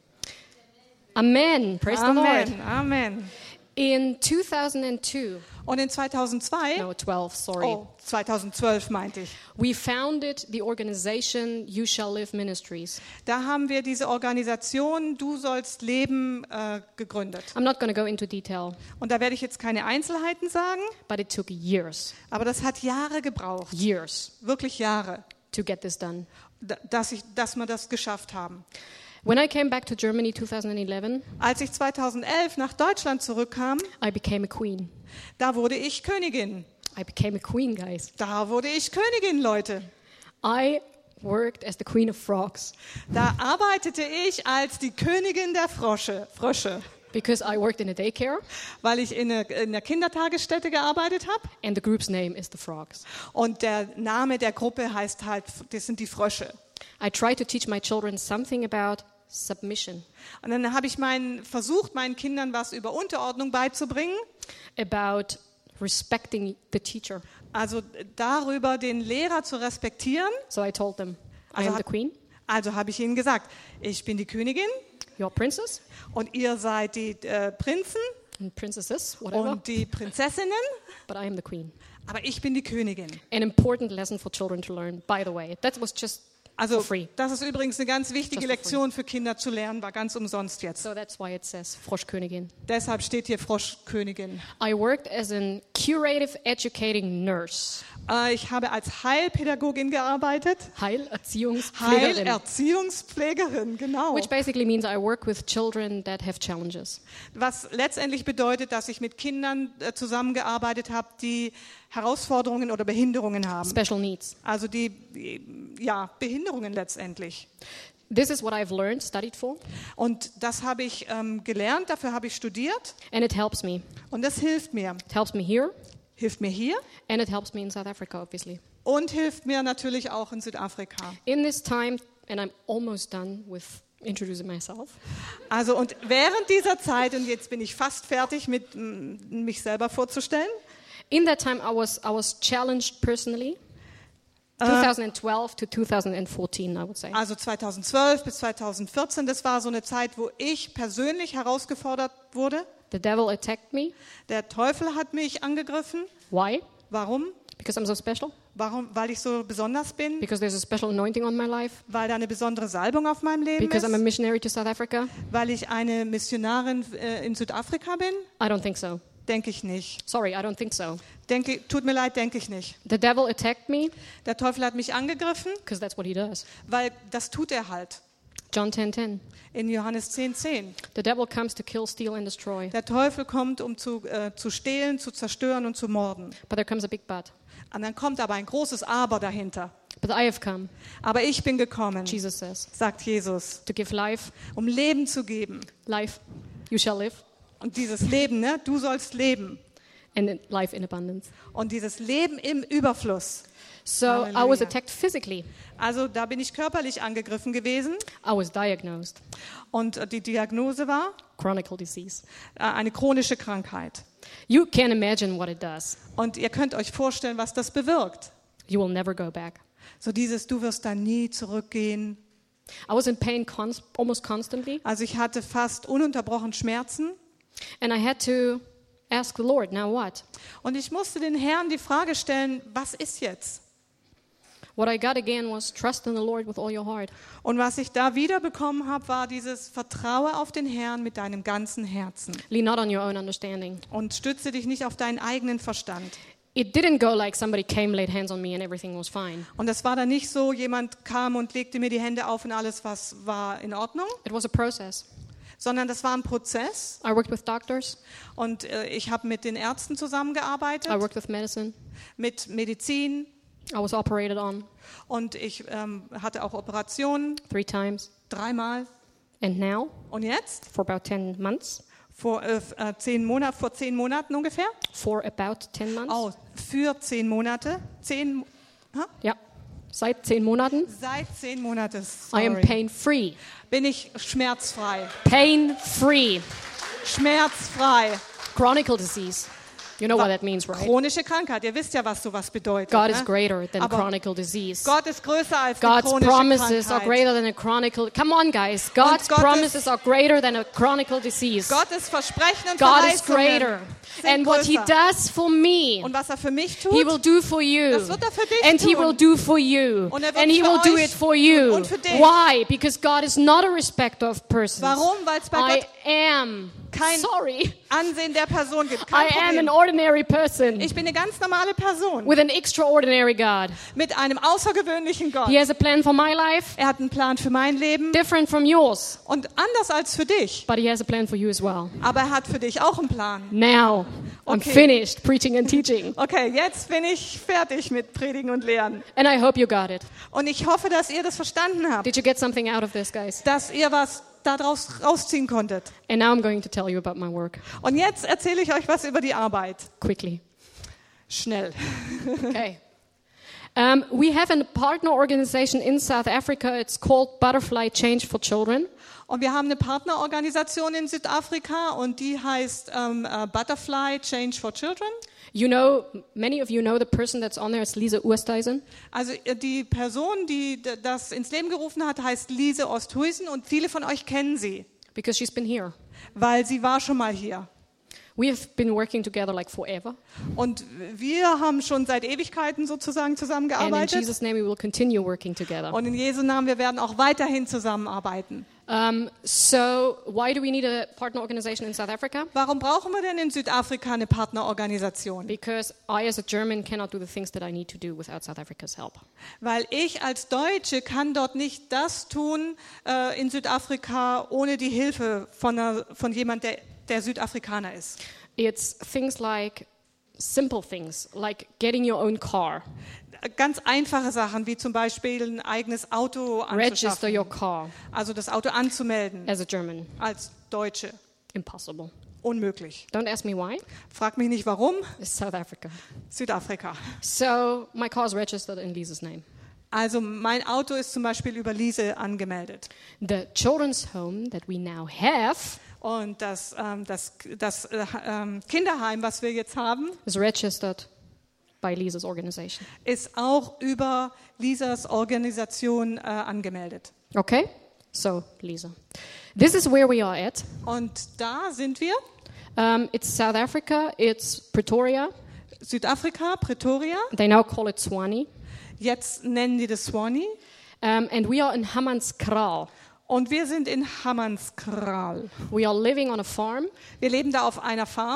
[SPEAKER 3] Amen. Praise the Lord.
[SPEAKER 2] Amen. Amen.
[SPEAKER 3] In 2002,
[SPEAKER 2] Und in 2002,
[SPEAKER 3] no, 12, sorry,
[SPEAKER 2] 2012 meinte ich,
[SPEAKER 3] we founded the organization You Shall Live Ministries.
[SPEAKER 2] da haben wir diese Organisation Du sollst leben gegründet.
[SPEAKER 3] I'm not going to go into detail,
[SPEAKER 2] Und da werde ich jetzt keine Einzelheiten sagen,
[SPEAKER 3] but it took years,
[SPEAKER 2] aber das hat Jahre gebraucht, wirklich Jahre,
[SPEAKER 3] to get this done.
[SPEAKER 2] dass wir das geschafft haben.
[SPEAKER 3] When I came back to Germany 2011,
[SPEAKER 2] Als ich 2011 nach Deutschland zurückkam,
[SPEAKER 3] I became a queen.
[SPEAKER 2] da wurde ich Königin.
[SPEAKER 3] I became a queen, guys.
[SPEAKER 2] Da wurde ich Königin, Leute.
[SPEAKER 3] I worked as the queen of frogs
[SPEAKER 2] Da arbeitete ich als die Königin der Frösche,
[SPEAKER 3] because I worked in a daycare
[SPEAKER 2] weil ich in der Kindertagesstätte gearbeitet habe.
[SPEAKER 3] and the group's name is the Frogs.
[SPEAKER 2] Und der Name der Gruppe heißt halt, das sind die Frösche.
[SPEAKER 3] I tried to teach my children something about submission,
[SPEAKER 2] Und dann habe ich versucht, meinen Kindern was über Unterordnung beizubringen.
[SPEAKER 3] about respecting the teacher.
[SPEAKER 2] Also darüber, den Lehrer zu respektieren.
[SPEAKER 3] So I told them, I
[SPEAKER 2] Also
[SPEAKER 3] am the queen,
[SPEAKER 2] Also habe ich ihnen gesagt, ich bin die Königin
[SPEAKER 3] you're princess
[SPEAKER 2] und ihr seid die Prinzen
[SPEAKER 3] and princesses, whatever,
[SPEAKER 2] und die Prinzessinnen,
[SPEAKER 3] but I am the queen.
[SPEAKER 2] aber ich bin die Königin.
[SPEAKER 3] An important lesson for children to learn, by the way. That was just
[SPEAKER 2] Also
[SPEAKER 3] for free.
[SPEAKER 2] das ist übrigens eine ganz wichtige
[SPEAKER 3] Just for free.
[SPEAKER 2] Lektion für Kinder zu lernen, war ganz umsonst jetzt.
[SPEAKER 3] So that's why it says Froschkönigin.
[SPEAKER 2] Deshalb steht hier Froschkönigin.
[SPEAKER 3] I worked as a curative educating nurse.
[SPEAKER 2] Ich habe als Heilpädagogin gearbeitet.
[SPEAKER 3] Heilerziehungspflegerin.
[SPEAKER 2] Heilerziehungspflegerin, genau.
[SPEAKER 3] Which basically means I work with children that have challenges.
[SPEAKER 2] Was letztendlich bedeutet, dass ich mit Kindern zusammengearbeitet habe, die Herausforderungen oder Behinderungen haben.
[SPEAKER 3] Special needs.
[SPEAKER 2] Also die Behinderungen letztendlich.
[SPEAKER 3] This is what I've learned, studied for,
[SPEAKER 2] Und das habe ich gelernt, dafür habe ich studiert
[SPEAKER 3] and it helps me.
[SPEAKER 2] und das hilft mir.
[SPEAKER 3] It helps me here,
[SPEAKER 2] Hilft mir hier
[SPEAKER 3] and it helps me in South Africa, obviously.
[SPEAKER 2] und hilft mir natürlich auch in Südafrika.
[SPEAKER 3] In this time, and I'm almost done with introducing myself,
[SPEAKER 2] Also und während dieser Zeit, und jetzt bin ich fast fertig mit mich selber vorzustellen,
[SPEAKER 3] in that time I was challenged personally. 2012 to 2014, I would say.
[SPEAKER 2] also 2012 bis 2014, das war so eine Zeit, wo ich persönlich herausgefordert wurde.
[SPEAKER 3] The devil attacked me.
[SPEAKER 2] Der Teufel hat mich angegriffen.
[SPEAKER 3] Why?
[SPEAKER 2] Warum?
[SPEAKER 3] Because I'm so special?
[SPEAKER 2] Warum? Weil ich so besonders bin?
[SPEAKER 3] Because there's a special anointing on my life?
[SPEAKER 2] Weil da eine besondere Salbung auf meinem Leben
[SPEAKER 3] Because I'm a
[SPEAKER 2] ist?
[SPEAKER 3] missionary to South Africa?
[SPEAKER 2] Weil ich eine Missionarin in Südafrika bin?
[SPEAKER 3] I don't think so.
[SPEAKER 2] Denke ich nicht.
[SPEAKER 3] Sorry, I don't think so.
[SPEAKER 2] Tut mir leid, denke ich nicht.
[SPEAKER 3] The devil attacked me
[SPEAKER 2] Der Teufel hat mich angegriffen,
[SPEAKER 3] because that's what he does.
[SPEAKER 2] weil das tut er halt.
[SPEAKER 3] John 10:10.
[SPEAKER 2] In Johannes 10,10.
[SPEAKER 3] The devil comes to kill, steal and destroy.
[SPEAKER 2] Der Teufel kommt, um zu stehlen, zu zerstören und zu morden.
[SPEAKER 3] But there comes a big but.
[SPEAKER 2] Und dann kommt aber ein großes Aber dahinter.
[SPEAKER 3] But I have come,
[SPEAKER 2] Aber ich bin gekommen,
[SPEAKER 3] Jesus says,
[SPEAKER 2] sagt Jesus,
[SPEAKER 3] to give life,
[SPEAKER 2] um Leben zu geben.
[SPEAKER 3] life, you shall live,
[SPEAKER 2] Und dieses Leben, ne? Du sollst leben.
[SPEAKER 3] and life in abundance.
[SPEAKER 2] Und dieses Leben im Überfluss.
[SPEAKER 3] So I was
[SPEAKER 2] Hallelujah.
[SPEAKER 3] attacked physically.
[SPEAKER 2] Also da bin ich körperlich angegriffen gewesen.
[SPEAKER 3] I was diagnosed
[SPEAKER 2] Und die Diagnose war
[SPEAKER 3] chronic disease.
[SPEAKER 2] eine chronische Krankheit.
[SPEAKER 3] You can't imagine what it does.
[SPEAKER 2] Und ihr könnt euch vorstellen, was das bewirkt.
[SPEAKER 3] You will never go back.
[SPEAKER 2] So dieses, du wirst da nie zurückgehen.
[SPEAKER 3] I was in pain almost constantly,
[SPEAKER 2] Also ich hatte fast ununterbrochen Schmerzen.
[SPEAKER 3] and I had to ask the Lord, now what?
[SPEAKER 2] Und ich musste den Herrn die Frage stellen, was ist jetzt?
[SPEAKER 3] What I got again was trust in the Lord with all your heart.
[SPEAKER 2] Und was ich da wiederbekommen habe, war dieses Vertraue auf den Herrn mit deinem ganzen Herzen.
[SPEAKER 3] Lean not on your own understanding.
[SPEAKER 2] Und stütze dich nicht auf deinen eigenen Verstand.
[SPEAKER 3] It didn't go like somebody came, laid hands on me, and everything was fine.
[SPEAKER 2] Und es war dann nicht so, jemand kam und legte mir die Hände auf und alles was war in Ordnung,
[SPEAKER 3] It was a process.
[SPEAKER 2] sondern das war ein Prozess.
[SPEAKER 3] I worked with doctors.
[SPEAKER 2] Und ich habe mit den Ärzten
[SPEAKER 3] I
[SPEAKER 2] zusammengearbeitet,
[SPEAKER 3] worked with medicine.
[SPEAKER 2] mit Medizin.
[SPEAKER 3] I was operated on
[SPEAKER 2] Und ich hatte auch Operationen,
[SPEAKER 3] 3 times.
[SPEAKER 2] 3-mal.
[SPEAKER 3] And now,
[SPEAKER 2] Und jetzt,
[SPEAKER 3] for about 10 months,
[SPEAKER 2] vor 10 Monaten ungefähr,
[SPEAKER 3] for about 10 months.
[SPEAKER 2] oh, für 10 Monate, 10,
[SPEAKER 3] Ja, seit 10 Monaten,
[SPEAKER 2] seit 10 Monaten,
[SPEAKER 3] I am
[SPEAKER 2] sorry,
[SPEAKER 3] pain-free.
[SPEAKER 2] bin ich schmerzfrei.
[SPEAKER 3] Pain-free.
[SPEAKER 2] Schmerzfrei.
[SPEAKER 3] Chronic disease. You know what that means, right?
[SPEAKER 2] Chronische Krankheit, ihr wisst ja, was sowas bedeutet.
[SPEAKER 3] God
[SPEAKER 2] ne?
[SPEAKER 3] is greater than
[SPEAKER 2] Aber
[SPEAKER 3] chronic disease.
[SPEAKER 2] Gott ist größer als eine
[SPEAKER 3] God's
[SPEAKER 2] chronische
[SPEAKER 3] promises are
[SPEAKER 2] Krankheit.
[SPEAKER 3] greater than a chronic. Come on, guys. God's
[SPEAKER 2] Gottes-
[SPEAKER 3] promises are greater than a chronic disease.
[SPEAKER 2] Gottes Versprechen und
[SPEAKER 3] God is
[SPEAKER 2] Verheißungen
[SPEAKER 3] greater.
[SPEAKER 2] sind
[SPEAKER 3] And what He
[SPEAKER 2] größer.
[SPEAKER 3] does for me,
[SPEAKER 2] Und was er für mich tut,
[SPEAKER 3] He will do for you.
[SPEAKER 2] das wird er für dich
[SPEAKER 3] And He
[SPEAKER 2] tun.
[SPEAKER 3] will do for you.
[SPEAKER 2] Und er wird
[SPEAKER 3] And He
[SPEAKER 2] für
[SPEAKER 3] will do
[SPEAKER 2] euch
[SPEAKER 3] it for you.
[SPEAKER 2] und für dich.
[SPEAKER 3] Why? Because God is not a respecter of persons.
[SPEAKER 2] Warum? Weil es bei
[SPEAKER 3] I
[SPEAKER 2] Gott
[SPEAKER 3] am.
[SPEAKER 2] kein
[SPEAKER 3] Sorry.
[SPEAKER 2] Ansehen der Person gibt. Kein
[SPEAKER 3] I am
[SPEAKER 2] Problem.
[SPEAKER 3] an ordinary person
[SPEAKER 2] Ich bin eine ganz normale Person
[SPEAKER 3] with an extraordinary God.
[SPEAKER 2] mit einem außergewöhnlichen Gott.
[SPEAKER 3] He has a plan for my life,
[SPEAKER 2] Er hat einen Plan für mein Leben
[SPEAKER 3] different from yours,
[SPEAKER 2] und anders als für dich.
[SPEAKER 3] but He has a plan for you as well.
[SPEAKER 2] Aber er hat für dich auch einen Plan.
[SPEAKER 3] Now, I'm
[SPEAKER 2] Okay.
[SPEAKER 3] finished preaching and teaching.
[SPEAKER 2] Okay, jetzt bin ich fertig mit Predigen und Lehren.
[SPEAKER 3] And I hope you got it.
[SPEAKER 2] Und ich hoffe, dass ihr das verstanden habt,
[SPEAKER 3] Did you get something out of this, guys?
[SPEAKER 2] dass ihr was daraus rausziehen konntet.
[SPEAKER 3] And now I'm going to tell you about my work
[SPEAKER 2] Und jetzt erzähle ich euch was über die Arbeit.
[SPEAKER 3] quickly.
[SPEAKER 2] Schnell.
[SPEAKER 3] Okay. We have a partner organization in South Africa. It's called Butterfly Change for Children.
[SPEAKER 2] Und wir haben eine Partnerorganisation in Südafrika und die heißt Butterfly Change for Children.
[SPEAKER 3] You know, many of you know the person that's on there is Lisa Oosthuizen.
[SPEAKER 2] Also die Person, die das ins Leben gerufen hat, heißt Lise Osthuizen und viele von euch kennen sie,
[SPEAKER 3] Because she's been here.
[SPEAKER 2] weil sie war schon mal hier.
[SPEAKER 3] We have been working together like forever.
[SPEAKER 2] Und wir haben schon seit Ewigkeiten sozusagen
[SPEAKER 3] And in
[SPEAKER 2] zusammengearbeitet.
[SPEAKER 3] Jesus' name, we will continue working together.
[SPEAKER 2] Und in Jesu Namen, wir werden auch weiterhin zusammenarbeiten.
[SPEAKER 3] So why do we need a partner organization in South Africa?
[SPEAKER 2] Warum brauchen wir denn in Südafrika eine Partnerorganisation?
[SPEAKER 3] Because I, as a German, cannot do the things that I need to do without South Africa's help.
[SPEAKER 2] Weil ich als Deutsche kann dort nicht das tun in Südafrika ohne die Hilfe von jemand, der Südafrikaner ist.
[SPEAKER 3] It's things like simple things, like getting your own car,
[SPEAKER 2] Ganz einfache Sachen, wie zum Beispiel ein eigenes Auto
[SPEAKER 3] register
[SPEAKER 2] anzuschaffen.
[SPEAKER 3] your car
[SPEAKER 2] Also das Auto anzumelden
[SPEAKER 3] as a German.
[SPEAKER 2] als Deutsche.
[SPEAKER 3] Impossible.
[SPEAKER 2] Unmöglich.
[SPEAKER 3] Don't ask me why.
[SPEAKER 2] Frag mich nicht warum.
[SPEAKER 3] It's South Africa.
[SPEAKER 2] Südafrika.
[SPEAKER 3] So my car is registered in Lisa's name.
[SPEAKER 2] Also mein Auto ist zum Beispiel über Lise angemeldet.
[SPEAKER 3] The children's home that we now have
[SPEAKER 2] Und das Kinderheim, was wir jetzt haben,
[SPEAKER 3] is registered by Lisa's organization.
[SPEAKER 2] ist auch über Lisas Organisation angemeldet.
[SPEAKER 3] Okay? So, Lisa. This is where we are at.
[SPEAKER 2] Und da sind wir,
[SPEAKER 3] It's South Africa, it's Pretoria.
[SPEAKER 2] Südafrika, Pretoria.
[SPEAKER 3] They now call it Tshwane.
[SPEAKER 2] Jetzt nennen die das Swanee.
[SPEAKER 3] And we are in Hammanskraal.
[SPEAKER 2] Und wir sind in Hammanskraal.
[SPEAKER 3] We are living on a farm.
[SPEAKER 2] Wir leben da auf einer Farm.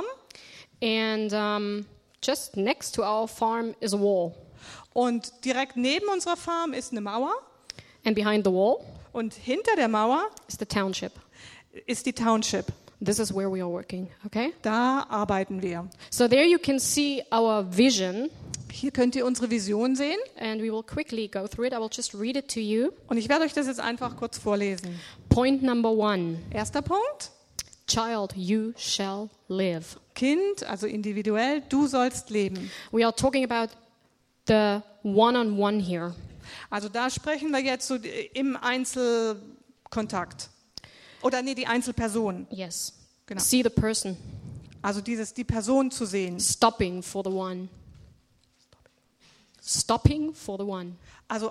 [SPEAKER 3] And just next to our farm is a wall.
[SPEAKER 2] Und direkt neben unserer Farm ist eine Mauer.
[SPEAKER 3] And behind the wall
[SPEAKER 2] Und hinter der Mauer
[SPEAKER 3] is the township.
[SPEAKER 2] ist die Township.
[SPEAKER 3] This is where we are working, okay?
[SPEAKER 2] Da arbeiten wir.
[SPEAKER 3] So there you can see our vision
[SPEAKER 2] Hier könnt ihr unsere Vision sehen.
[SPEAKER 3] and we will quickly go through it. I will just read it to you.
[SPEAKER 2] Und ich werde euch das jetzt einfach kurz vorlesen.
[SPEAKER 3] Point number 1.
[SPEAKER 2] Erster Punkt.
[SPEAKER 3] Child, you shall live.
[SPEAKER 2] Kind, also individuell, du sollst leben.
[SPEAKER 3] We are talking about the one-on-one here.
[SPEAKER 2] Also da sprechen wir jetzt so im Einzelkontakt. Oder nee, die Einzelperson.
[SPEAKER 3] Yes.
[SPEAKER 2] Genau.
[SPEAKER 3] See the person.
[SPEAKER 2] Also die Person zu sehen.
[SPEAKER 3] Stopping for the one. Stopping for the one.
[SPEAKER 2] Also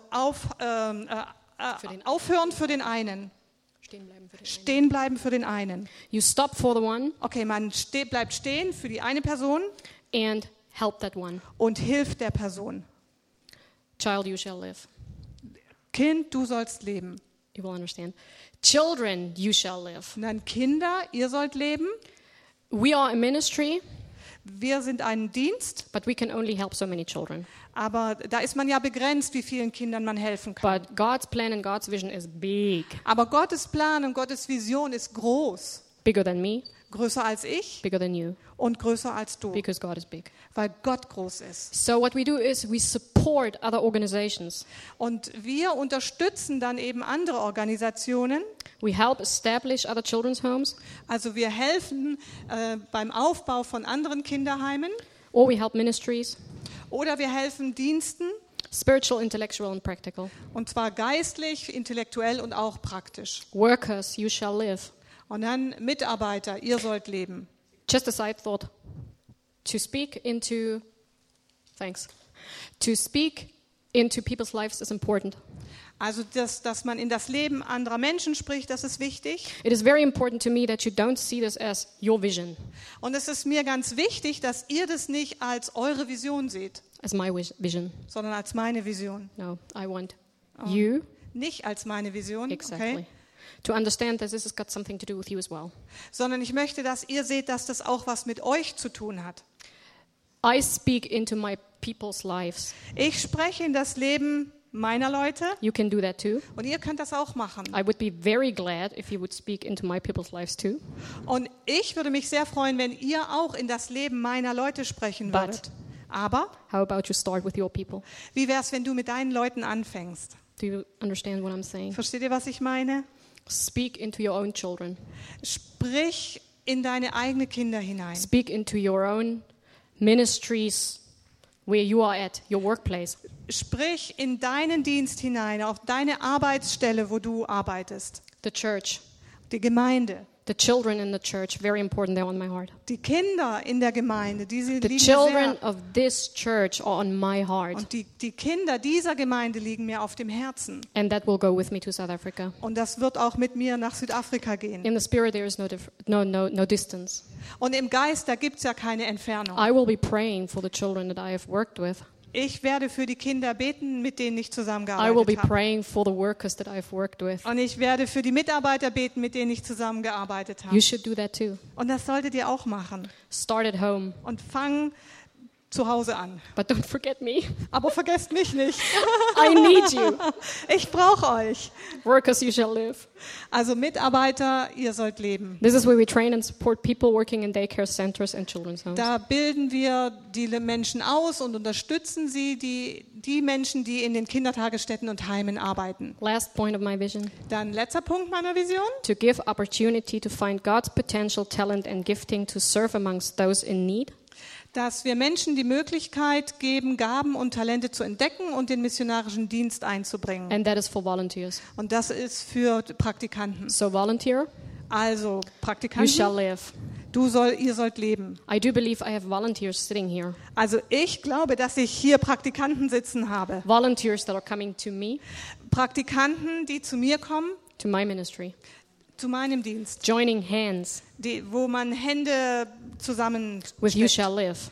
[SPEAKER 2] aufhören für den einen.
[SPEAKER 3] Stehen bleiben für den einen.
[SPEAKER 2] Stehen bleiben für den einen.
[SPEAKER 3] You stop for the one
[SPEAKER 2] Okay, man bleibt stehen für die eine Person
[SPEAKER 3] and help that one.
[SPEAKER 2] und hilft der Person.
[SPEAKER 3] Child, you shall live.
[SPEAKER 2] Kind, du sollst leben.
[SPEAKER 3] You will understand. Children, you shall live.
[SPEAKER 2] Und dann Kinder, ihr sollt leben.
[SPEAKER 3] We are a ministry,
[SPEAKER 2] Wir sind ein Dienst,
[SPEAKER 3] but we can only help so many children.
[SPEAKER 2] aber da ist man ja begrenzt, wie vielen Kindern man helfen kann.
[SPEAKER 3] But God's plan and God's vision is big.
[SPEAKER 2] Aber Gottes Plan und Gottes Vision ist groß.
[SPEAKER 3] Bigger than me,
[SPEAKER 2] Größer als ich
[SPEAKER 3] bigger than you,
[SPEAKER 2] und größer als du,
[SPEAKER 3] because God is big.
[SPEAKER 2] weil Gott groß ist.
[SPEAKER 3] So what we do is we support other organizations.
[SPEAKER 2] Und wir unterstützen dann eben andere Organisationen.
[SPEAKER 3] We help establish other children's homes,
[SPEAKER 2] Also wir helfen beim Aufbau von anderen Kinderheimen
[SPEAKER 3] or we help ministries,
[SPEAKER 2] oder wir helfen Diensten,
[SPEAKER 3] spiritual, intellectual, and practical.
[SPEAKER 2] und zwar geistlich, intellektuell und auch praktisch.
[SPEAKER 3] Workers, you shall live.
[SPEAKER 2] Und dann Mitarbeiter, ihr sollt leben.
[SPEAKER 3] Just a side thought. To speak into people's lives is important.
[SPEAKER 2] Also dass man in das Leben anderer Menschen spricht, das ist wichtig.
[SPEAKER 3] It is very important to me that you don't see this as your vision,
[SPEAKER 2] Und es ist mir ganz wichtig, dass ihr das nicht als eure Vision seht,
[SPEAKER 3] as my vision.
[SPEAKER 2] sondern als meine Vision.
[SPEAKER 3] No, I want you,
[SPEAKER 2] Nicht als meine Vision,
[SPEAKER 3] exactly,
[SPEAKER 2] okay?
[SPEAKER 3] to understand that this has got something to do with you as well.
[SPEAKER 2] Sondern ich möchte, dass ihr seht, dass das auch was mit euch zu tun hat.
[SPEAKER 3] I speak into my people's lives.
[SPEAKER 2] Ich spreche in das Leben meiner Leute
[SPEAKER 3] You can do that too.
[SPEAKER 2] und ihr könnt das auch machen.
[SPEAKER 3] I would be very glad if you would speak into my people's lives too.
[SPEAKER 2] Und ich würde mich sehr freuen, wenn ihr auch in das Leben meiner Leute sprechen
[SPEAKER 3] But-
[SPEAKER 2] würdet. Aber
[SPEAKER 3] How about you start with your people?
[SPEAKER 2] wie wäre es, wenn du mit deinen Leuten anfängst?
[SPEAKER 3] Do you understand what I'm saying?
[SPEAKER 2] Versteht ihr, was ich meine?
[SPEAKER 3] Speak into your own children.
[SPEAKER 2] Sprich in deine eigenen Kinder hinein.
[SPEAKER 3] Speak into your own ministries where you are at, your workplace.
[SPEAKER 2] Sprich in deinen Dienst hinein, auf deine Arbeitsstelle, wo du arbeitest.
[SPEAKER 3] The church,
[SPEAKER 2] Die Gemeinde,
[SPEAKER 3] the children in the church, very important, they're on my heart.
[SPEAKER 2] die Kinder in der Gemeinde, die
[SPEAKER 3] The
[SPEAKER 2] liegen mir
[SPEAKER 3] children
[SPEAKER 2] sehr.
[SPEAKER 3] of this church are on my heart,
[SPEAKER 2] Und die Kinder dieser Gemeinde liegen mir auf dem Herzen.
[SPEAKER 3] and that will go with me to South Africa.
[SPEAKER 2] Und das wird auch mit mir nach Südafrika gehen.
[SPEAKER 3] In the spirit, there is no distance.
[SPEAKER 2] Und im Geist, da gibt es ja keine Entfernung.
[SPEAKER 3] I will be praying for the children that I have worked with.
[SPEAKER 2] Ich werde für die Kinder beten, mit denen ich
[SPEAKER 3] I will be
[SPEAKER 2] zusammengearbeitet habe.
[SPEAKER 3] praying for the workers that I've worked with.
[SPEAKER 2] Und ich werde für die Mitarbeiter beten, mit denen ich zusammengearbeitet habe.
[SPEAKER 3] You should do that too.
[SPEAKER 2] Und das solltet ihr auch machen.
[SPEAKER 3] Start at home,
[SPEAKER 2] Und fang zu Hause an.
[SPEAKER 3] but don't forget me.
[SPEAKER 2] Aber vergesst mich nicht.
[SPEAKER 3] I need you.
[SPEAKER 2] Ich brauche euch.
[SPEAKER 3] Workers, you shall live.
[SPEAKER 2] Also Mitarbeiter, ihr sollt leben.
[SPEAKER 3] This is where we train and support people working in daycare centers and children's homes.
[SPEAKER 2] Da bilden wir die Menschen aus und unterstützen sie, die Menschen, die in den Kindertagesstätten und Heimen arbeiten.
[SPEAKER 3] Last point of my vision.
[SPEAKER 2] Dann letzter Punkt meiner Vision.
[SPEAKER 3] To give opportunity to find God's potential, talent and gifting to serve amongst those in need.
[SPEAKER 2] Dass wir Menschen die Möglichkeit geben, Gaben und Talente zu entdecken und den missionarischen Dienst einzubringen.
[SPEAKER 3] And that is for volunteers.
[SPEAKER 2] Und das ist für Praktikanten.
[SPEAKER 3] So volunteer,
[SPEAKER 2] Also
[SPEAKER 3] you shall
[SPEAKER 2] Praktikanten,
[SPEAKER 3] live.
[SPEAKER 2] ihr sollt leben.
[SPEAKER 3] I do believe I have volunteers sitting here.
[SPEAKER 2] Also ich glaube, dass ich hier Praktikanten sitzen habe.
[SPEAKER 3] Volunteers that are coming to me,
[SPEAKER 2] Praktikanten, die zu mir kommen,
[SPEAKER 3] to my ministry,
[SPEAKER 2] zu meinem Dienst,
[SPEAKER 3] joining hands
[SPEAKER 2] wo man Hände
[SPEAKER 3] with You Shall Live.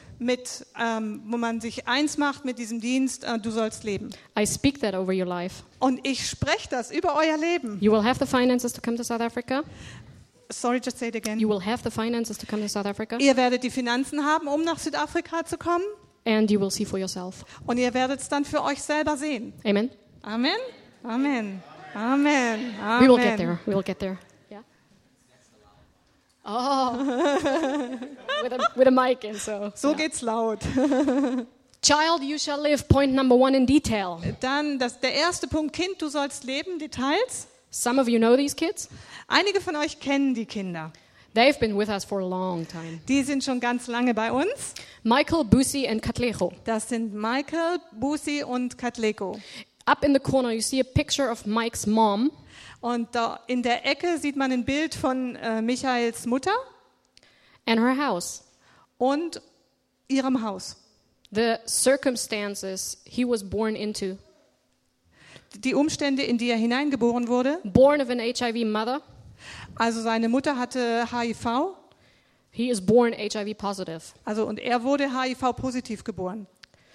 [SPEAKER 2] wo man sich eins macht mit diesem Dienst, du sollst leben.
[SPEAKER 3] I speak that over your life.
[SPEAKER 2] Und ich spreche das über euer Leben.
[SPEAKER 3] You will have the finances to come to South Africa.
[SPEAKER 2] Sorry, just say it again.
[SPEAKER 3] You will have the finances to come to South Africa.
[SPEAKER 2] Ihr werdet die Finanzen haben, um nach Südafrika zu kommen.
[SPEAKER 3] And you will see for yourself.
[SPEAKER 2] Und ihr werdet es dann für euch selber sehen.
[SPEAKER 3] Amen.
[SPEAKER 2] Amen. Amen. Amen. Amen.
[SPEAKER 3] We will get there. We will get there. Yeah. Oh, with a mic and so.
[SPEAKER 2] So geht's laut.
[SPEAKER 3] Child, you shall live. Point number 1 in detail.
[SPEAKER 2] Dann der erste Punkt, Kind, du sollst leben, Details.
[SPEAKER 3] Some of you know these kids.
[SPEAKER 2] Einige von euch kennen die Kinder.
[SPEAKER 3] They've been with us for a long time.
[SPEAKER 2] Die sind schon ganz lange bei uns.
[SPEAKER 3] Michael, Busi, and Katlejo.
[SPEAKER 2] Das sind Michael, Busi und Katleko.
[SPEAKER 3] Up in the corner, you see a picture of Mike's mom.
[SPEAKER 2] Und da in der Ecke sieht man ein Bild von Michaels Mutter
[SPEAKER 3] And her house.
[SPEAKER 2] und ihrem Haus.
[SPEAKER 3] The circumstances he was born into.
[SPEAKER 2] Die Umstände, in die er hineingeboren wurde.
[SPEAKER 3] Born of an HIV mother.
[SPEAKER 2] Also seine Mutter hatte HIV.
[SPEAKER 3] He is born HIV positive.
[SPEAKER 2] Also und er wurde HIV-positiv geboren.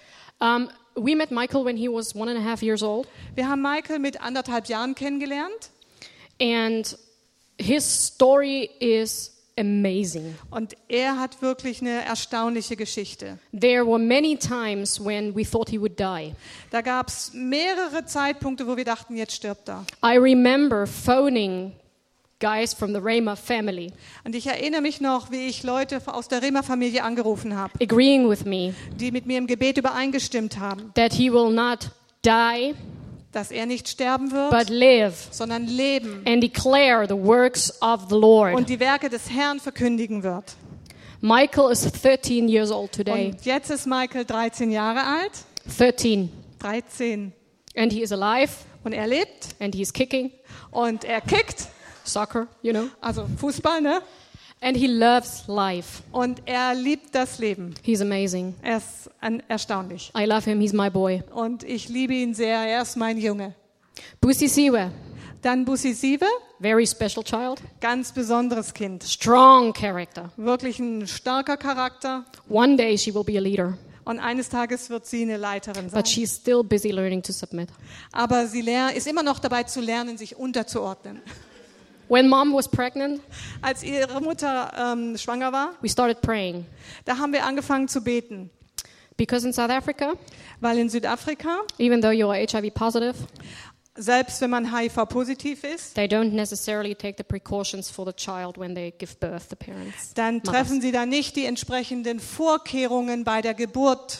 [SPEAKER 3] We met Michael when he was 1.5 years old.
[SPEAKER 2] Wir haben Michael mit 1,5 Jahren kennengelernt.
[SPEAKER 3] And his story is amazing.
[SPEAKER 2] Und er hat wirklich eine erstaunliche Geschichte.
[SPEAKER 3] There were many times when we thought he would die.
[SPEAKER 2] Da gab es mehrere Zeitpunkte, wo wir dachten, jetzt stirbt er.
[SPEAKER 3] I remember phoning guys from the Rhema family,
[SPEAKER 2] Und ich erinnere mich noch, wie ich Leute aus der Rema-Familie angerufen habe,
[SPEAKER 3] agreeing with me
[SPEAKER 2] die mit mir im Gebet übereingestimmt haben,
[SPEAKER 3] that he will not die,
[SPEAKER 2] dass er nicht sterben wird,
[SPEAKER 3] but live
[SPEAKER 2] sondern leben
[SPEAKER 3] and declare the works of the Lord.
[SPEAKER 2] und die Werke des Herrn verkündigen wird.
[SPEAKER 3] Michael is 13 years old today.
[SPEAKER 2] Und jetzt ist Michael 13 Jahre alt.
[SPEAKER 3] 13.
[SPEAKER 2] 13.
[SPEAKER 3] And he is alive
[SPEAKER 2] Und er lebt
[SPEAKER 3] and he is kicking
[SPEAKER 2] und er kickt,
[SPEAKER 3] soccer, you know.
[SPEAKER 2] also Fußball, ne?
[SPEAKER 3] And he loves life.
[SPEAKER 2] Und er liebt das Leben.
[SPEAKER 3] He's amazing.
[SPEAKER 2] Er ist erstaunlich.
[SPEAKER 3] I love him. He's my boy.
[SPEAKER 2] Und ich liebe ihn sehr. Er ist mein Junge.
[SPEAKER 3] Busi Siwe,
[SPEAKER 2] Dann Bussi Sive,
[SPEAKER 3] very special child.
[SPEAKER 2] ganz besonderes Kind.
[SPEAKER 3] Strong character.
[SPEAKER 2] Wirklich ein starker Charakter.
[SPEAKER 3] One day she will be a leader,
[SPEAKER 2] Und eines Tages wird sie eine Leiterin sein.
[SPEAKER 3] but she's still busy learning to submit.
[SPEAKER 2] Aber sie ist immer noch dabei zu lernen, sich unterzuordnen.
[SPEAKER 3] When mom was pregnant,
[SPEAKER 2] Als ihre Mutter schwanger war,
[SPEAKER 3] we started praying.
[SPEAKER 2] da haben wir angefangen zu beten.
[SPEAKER 3] Because in South Africa,
[SPEAKER 2] Weil in Südafrika,
[SPEAKER 3] even though you are HIV positive,
[SPEAKER 2] selbst wenn man HIV-positiv ist,
[SPEAKER 3] they don't necessarily take the precautions for the child when they give birth, the parents.
[SPEAKER 2] dann
[SPEAKER 3] mothers.
[SPEAKER 2] treffen sie da nicht die entsprechenden Vorkehrungen bei der Geburt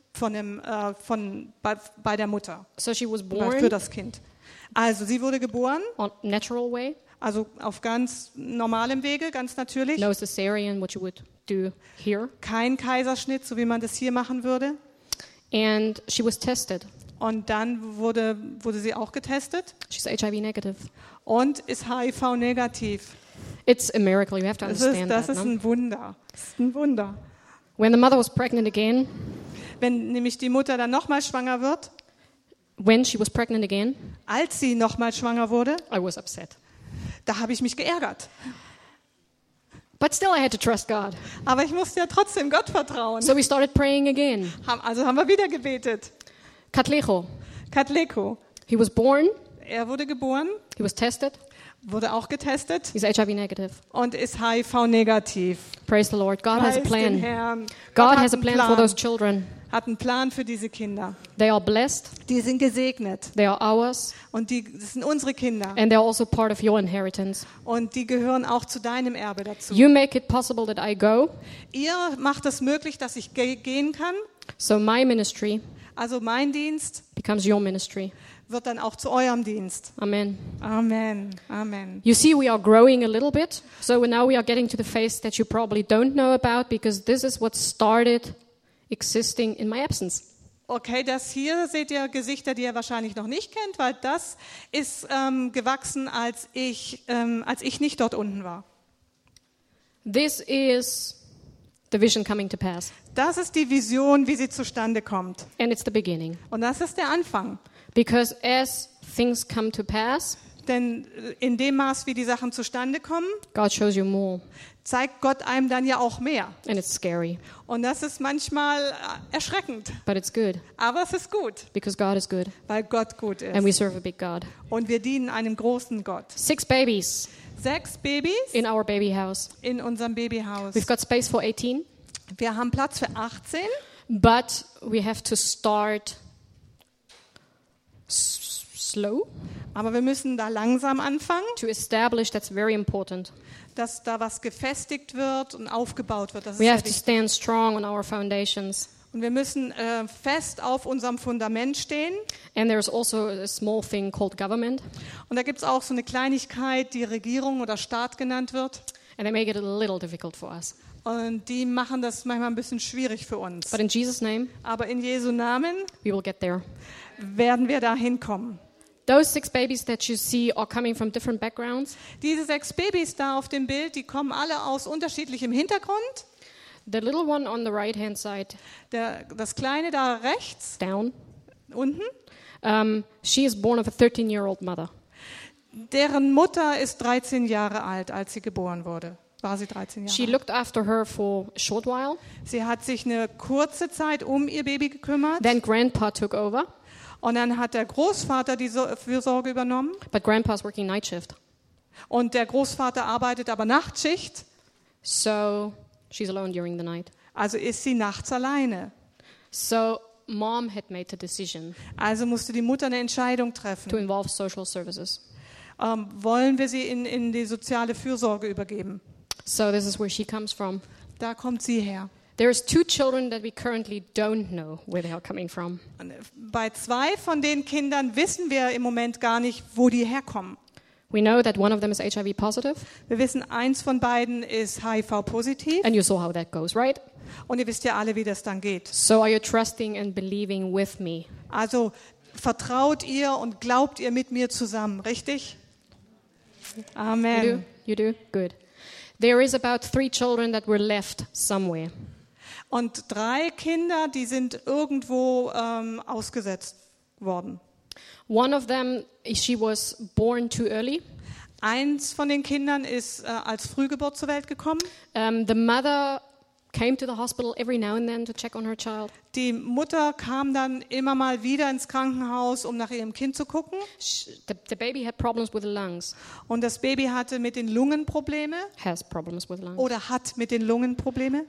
[SPEAKER 2] bei der Mutter
[SPEAKER 3] So she was
[SPEAKER 2] oder für
[SPEAKER 3] born
[SPEAKER 2] das Kind. Also sie wurde geboren,
[SPEAKER 3] on natural way,
[SPEAKER 2] also auf ganz normalem Wege, ganz natürlich.
[SPEAKER 3] no cesarean, what you would do here.
[SPEAKER 2] Kein Kaiserschnitt, so wie man das hier machen würde.
[SPEAKER 3] And she was tested.
[SPEAKER 2] Und dann wurde sie auch getestet
[SPEAKER 3] She's HIV negative.
[SPEAKER 2] und ist HIV-negativ.
[SPEAKER 3] It's a miracle. You have to
[SPEAKER 2] Das
[SPEAKER 3] understand
[SPEAKER 2] ist
[SPEAKER 3] that. No?
[SPEAKER 2] ein Wunder. Das ist ein Wunder.
[SPEAKER 3] When the mother was pregnant again,
[SPEAKER 2] Wenn nämlich die Mutter dann nochmal schwanger wird,
[SPEAKER 3] when she was pregnant again,
[SPEAKER 2] als sie nochmal schwanger wurde,
[SPEAKER 3] I was upset.
[SPEAKER 2] da habe ich mich geärgert.
[SPEAKER 3] But still, I had to trust God.
[SPEAKER 2] Aber ich musste ja trotzdem Gott vertrauen.
[SPEAKER 3] So we started praying again.
[SPEAKER 2] Also haben wir wieder gebetet.
[SPEAKER 3] Katlejo,
[SPEAKER 2] Katleko,
[SPEAKER 3] he was born,
[SPEAKER 2] er wurde geboren,
[SPEAKER 3] he was tested,
[SPEAKER 2] wurde auch getestet
[SPEAKER 3] he's HIV negative.
[SPEAKER 2] und ist HIV-negativ.
[SPEAKER 3] Praise the Lord. God has a
[SPEAKER 2] Preis den
[SPEAKER 3] plan.
[SPEAKER 2] Herrn.
[SPEAKER 3] God
[SPEAKER 2] Gott
[SPEAKER 3] has a
[SPEAKER 2] hat
[SPEAKER 3] plan for those children.
[SPEAKER 2] Hat einen Plan für diese Kinder.
[SPEAKER 3] They are blessed,
[SPEAKER 2] Die sind gesegnet
[SPEAKER 3] they are ours,
[SPEAKER 2] und das sind unsere Kinder
[SPEAKER 3] and they're also part of your inheritance.
[SPEAKER 2] und die gehören auch zu deinem Erbe dazu.
[SPEAKER 3] You make it possible that I go,
[SPEAKER 2] Ihr macht es möglich, dass ich gehen kann.
[SPEAKER 3] so my ministry
[SPEAKER 2] Also mein Dienst
[SPEAKER 3] becomes your ministry.
[SPEAKER 2] wird dann auch zu eurem Dienst.
[SPEAKER 3] Amen.
[SPEAKER 2] Amen. Amen.
[SPEAKER 3] You see, we are growing a little bit. So now we are getting to the phase that you probably don't know about because this is what started existing in my absence.
[SPEAKER 2] Okay, das hier seht ihr Gesichter, die ihr wahrscheinlich noch nicht kennt, weil das ist gewachsen, als ich nicht dort unten war.
[SPEAKER 3] This is the vision coming to pass.
[SPEAKER 2] Das ist die Vision, wie sie zustande kommt.
[SPEAKER 3] And it's the beginning.
[SPEAKER 2] Und das ist der Anfang.
[SPEAKER 3] Because as things come to pass,
[SPEAKER 2] Denn in dem Maß, wie die Sachen zustande kommen,
[SPEAKER 3] God shows you more.
[SPEAKER 2] zeigt Gott einem dann ja auch mehr.
[SPEAKER 3] And it's scary,
[SPEAKER 2] Und das ist manchmal erschreckend.
[SPEAKER 3] but it's good
[SPEAKER 2] Aber es ist gut,
[SPEAKER 3] because God is good
[SPEAKER 2] weil Gott gut
[SPEAKER 3] and we
[SPEAKER 2] ist.
[SPEAKER 3] serve a big God.
[SPEAKER 2] Und wir dienen einem großen Gott.
[SPEAKER 3] 6 babies
[SPEAKER 2] 6 Babys
[SPEAKER 3] in our baby house.
[SPEAKER 2] in unserem Babyhaus.
[SPEAKER 3] We've got space for 18,
[SPEAKER 2] Wir haben Platz für 18,
[SPEAKER 3] but we have to start slow
[SPEAKER 2] aber wir müssen da langsam anfangen,
[SPEAKER 3] to establish. That's very important.
[SPEAKER 2] dass da was gefestigt wird und aufgebaut wird. Das ist
[SPEAKER 3] We
[SPEAKER 2] sehr
[SPEAKER 3] have to
[SPEAKER 2] wichtig.
[SPEAKER 3] stand strong on our foundations.
[SPEAKER 2] Und wir müssen fest auf unserem Fundament stehen.
[SPEAKER 3] And there's also a small thing called government.
[SPEAKER 2] Und da gibt es auch so eine Kleinigkeit, die Regierung oder Staat genannt wird.
[SPEAKER 3] And they make it a little difficult for us.
[SPEAKER 2] Und die machen das manchmal ein bisschen schwierig für uns.
[SPEAKER 3] But in Jesus' name,
[SPEAKER 2] Aber in Jesu Namen
[SPEAKER 3] we will get there.
[SPEAKER 2] werden wir da hinkommen.
[SPEAKER 3] Those 6 babies that you see are coming from different backgrounds.
[SPEAKER 2] Diese 6 Babys da auf dem Bild, die kommen alle aus unterschiedlichem Hintergrund.
[SPEAKER 3] The little one on the right-hand side,
[SPEAKER 2] Das Kleine da rechts,
[SPEAKER 3] down,
[SPEAKER 2] unten,
[SPEAKER 3] she is born of a 13-year-old mother.
[SPEAKER 2] deren Mutter ist 13 Jahre alt, als sie geboren wurde. War sie 13 Jahre
[SPEAKER 3] She
[SPEAKER 2] alt.
[SPEAKER 3] looked after her for a short while.
[SPEAKER 2] Sie hat sich eine kurze Zeit um ihr Baby gekümmert.
[SPEAKER 3] Then Grandpa took over,
[SPEAKER 2] Und dann hat der Großvater die Fürsorge übernommen.
[SPEAKER 3] but Grandpa's working night shift.
[SPEAKER 2] Und der Großvater arbeitet aber Nachtschicht.
[SPEAKER 3] So she's alone during the night.
[SPEAKER 2] Also ist sie nachts alleine.
[SPEAKER 3] So Mom had made the decision
[SPEAKER 2] Also musste die Mutter eine Entscheidung
[SPEAKER 3] to
[SPEAKER 2] treffen.
[SPEAKER 3] involve social services.
[SPEAKER 2] Wollen wir sie in die soziale Fürsorge übergeben?
[SPEAKER 3] So this is where she comes from.
[SPEAKER 2] Da kommt sie her.
[SPEAKER 3] There's 2 children that we currently don't know where they are coming from.
[SPEAKER 2] Und bei 2 von den Kindern wissen wir im Moment gar nicht, wo die herkommen.
[SPEAKER 3] We know that one of them is HIV positive,
[SPEAKER 2] Wir wissen, eins von beiden ist HIV-positiv.
[SPEAKER 3] and you saw how that goes, right?
[SPEAKER 2] Und ihr wisst ja alle, wie das dann geht.
[SPEAKER 3] So are you trusting and believing with me?
[SPEAKER 2] Also vertraut ihr und glaubt ihr mit mir zusammen, richtig?
[SPEAKER 3] You do?
[SPEAKER 2] Amen.
[SPEAKER 3] You do? Good. There is about 3 children that were left somewhere.
[SPEAKER 2] Und 3 Kinder, die sind irgendwo ausgesetzt worden.
[SPEAKER 3] One of them, she was born too early.
[SPEAKER 2] Eins von den Kindern ist als Frühgeburt zur Welt gekommen.
[SPEAKER 3] The mother came to the hospital every now and then to check on her child.
[SPEAKER 2] Die Mutter kam dann immer mal wieder ins Krankenhaus, um nach ihrem Kind zu gucken.
[SPEAKER 3] The baby had problems with the lungs,
[SPEAKER 2] Und das Baby hatte mit den Lungen Probleme
[SPEAKER 3] has problems with lungs.
[SPEAKER 2] oder hat mit den Lungen Probleme.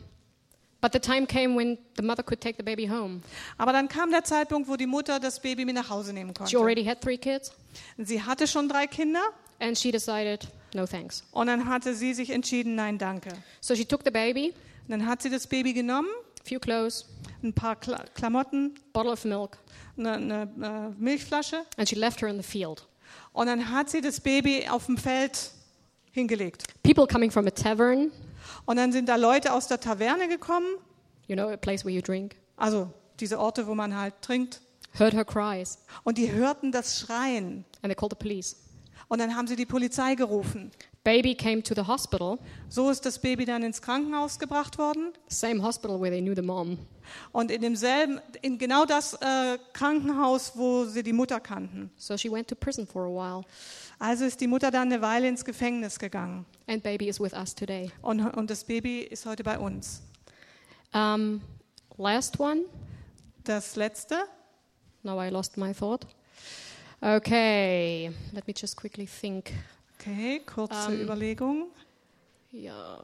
[SPEAKER 3] But the time came when the mother could take the baby home.
[SPEAKER 2] Aber dann kam der Zeitpunkt, wo die Mutter das Baby mit nach Hause nehmen
[SPEAKER 3] She
[SPEAKER 2] konnte.
[SPEAKER 3] already had 3 kids,
[SPEAKER 2] Sie hatte schon 3 Kinder
[SPEAKER 3] and she decided, no thanks.
[SPEAKER 2] und dann hatte sie sich entschieden, nein, danke.
[SPEAKER 3] So she took the baby,
[SPEAKER 2] Und dann hat sie das Baby genommen,
[SPEAKER 3] few clothes,
[SPEAKER 2] ein paar Klamotten,
[SPEAKER 3] bottle of milk,
[SPEAKER 2] eine Milchflasche
[SPEAKER 3] and she left her in the field.
[SPEAKER 2] und dann hat sie das Baby auf dem Feld hingelegt.
[SPEAKER 3] People coming from a tavern,
[SPEAKER 2] Und dann sind da Leute aus der Taverne gekommen,
[SPEAKER 3] you know, a place where you drink,
[SPEAKER 2] also diese Orte, wo man halt trinkt.
[SPEAKER 3] heard her cries,
[SPEAKER 2] Und die hörten das Schreien.
[SPEAKER 3] and they called the police.
[SPEAKER 2] Und dann haben sie die Polizei gerufen.
[SPEAKER 3] Baby came to the hospital,
[SPEAKER 2] So ist das Baby dann ins Krankenhaus gebracht worden.
[SPEAKER 3] same hospital where they knew the mom.
[SPEAKER 2] Und in genau das Krankenhaus, wo sie die Mutter kannten.
[SPEAKER 3] So she went to prison for a while,
[SPEAKER 2] Also ist die Mutter dann eine Weile ins Gefängnis gegangen.
[SPEAKER 3] and baby is with us today.
[SPEAKER 2] Und das Baby ist heute bei uns.
[SPEAKER 3] Last one.
[SPEAKER 2] Das letzte.
[SPEAKER 3] Now I lost my thought. Okay, let me just quickly think.
[SPEAKER 2] Okay, kurze Überlegung.
[SPEAKER 3] Yeah,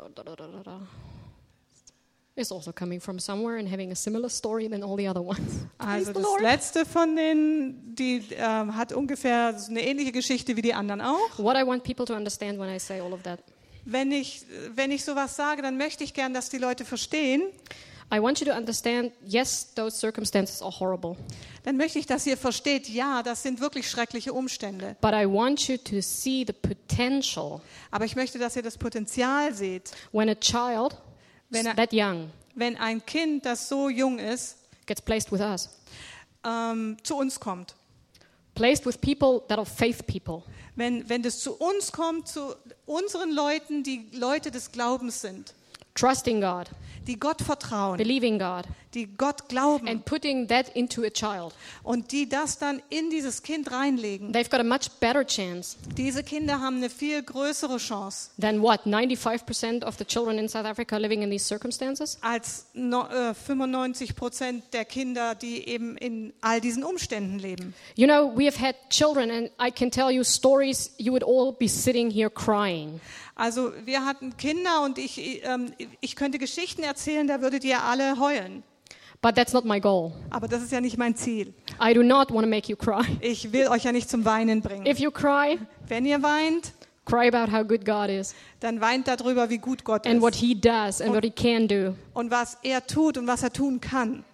[SPEAKER 3] It's also coming from somewhere and having a similar story than all the other ones. Praise
[SPEAKER 2] Also
[SPEAKER 3] the
[SPEAKER 2] das
[SPEAKER 3] Lord.
[SPEAKER 2] letzte von denen, die hat ungefähr so eine ähnliche Geschichte wie die anderen auch.
[SPEAKER 3] What I want people to understand when I say all of that,
[SPEAKER 2] Wenn ich sowas sage, dann möchte ich gern, dass die Leute verstehen.
[SPEAKER 3] I want you to understand, yes, those circumstances are horrible,
[SPEAKER 2] Dann möchte ich, dass ihr versteht, ja, das sind wirklich schreckliche Umstände.
[SPEAKER 3] but I want you to see the potential
[SPEAKER 2] Aber ich möchte, dass ihr das Potenzial seht,
[SPEAKER 3] when a child
[SPEAKER 2] Wenn er-
[SPEAKER 3] that young
[SPEAKER 2] wenn ein Kind, das so jung ist,
[SPEAKER 3] gets placed with us,
[SPEAKER 2] zu uns kommt.
[SPEAKER 3] placed with people that are faith people,
[SPEAKER 2] Wenn das zu uns kommt, zu unseren Leuten, die Leute des Glaubens sind,
[SPEAKER 3] trusting God,
[SPEAKER 2] die Gott vertrauen,
[SPEAKER 3] believing God,
[SPEAKER 2] die Gott glauben
[SPEAKER 3] and putting that into a child,
[SPEAKER 2] und die das dann in dieses Kind reinlegen.
[SPEAKER 3] they've got a much better chance
[SPEAKER 2] Diese Kinder haben eine viel größere Chance
[SPEAKER 3] than what, 95% of the children in South Africa living in these circumstances?
[SPEAKER 2] als 95% der Kinder, die eben in all diesen Umständen leben.
[SPEAKER 3] You know, we have had children, and I can tell you stories, you would all be sitting here crying.
[SPEAKER 2] Also wir hatten Kinder und ich könnte Geschichten erzählen, da würdet ihr alle heulen.
[SPEAKER 3] But that's not my goal.
[SPEAKER 2] Aber das ist ja nicht mein Ziel.
[SPEAKER 3] I do not want to make you cry.
[SPEAKER 2] Ich will euch ja nicht zum Weinen bringen.
[SPEAKER 3] If you cry,
[SPEAKER 2] Wenn ihr weint,
[SPEAKER 3] Cry about how good God is
[SPEAKER 2] dann weint darüber, wie gut Gott
[SPEAKER 3] and what
[SPEAKER 2] ist
[SPEAKER 3] He does and what He can do.
[SPEAKER 2] und was er tut und was er tun kann.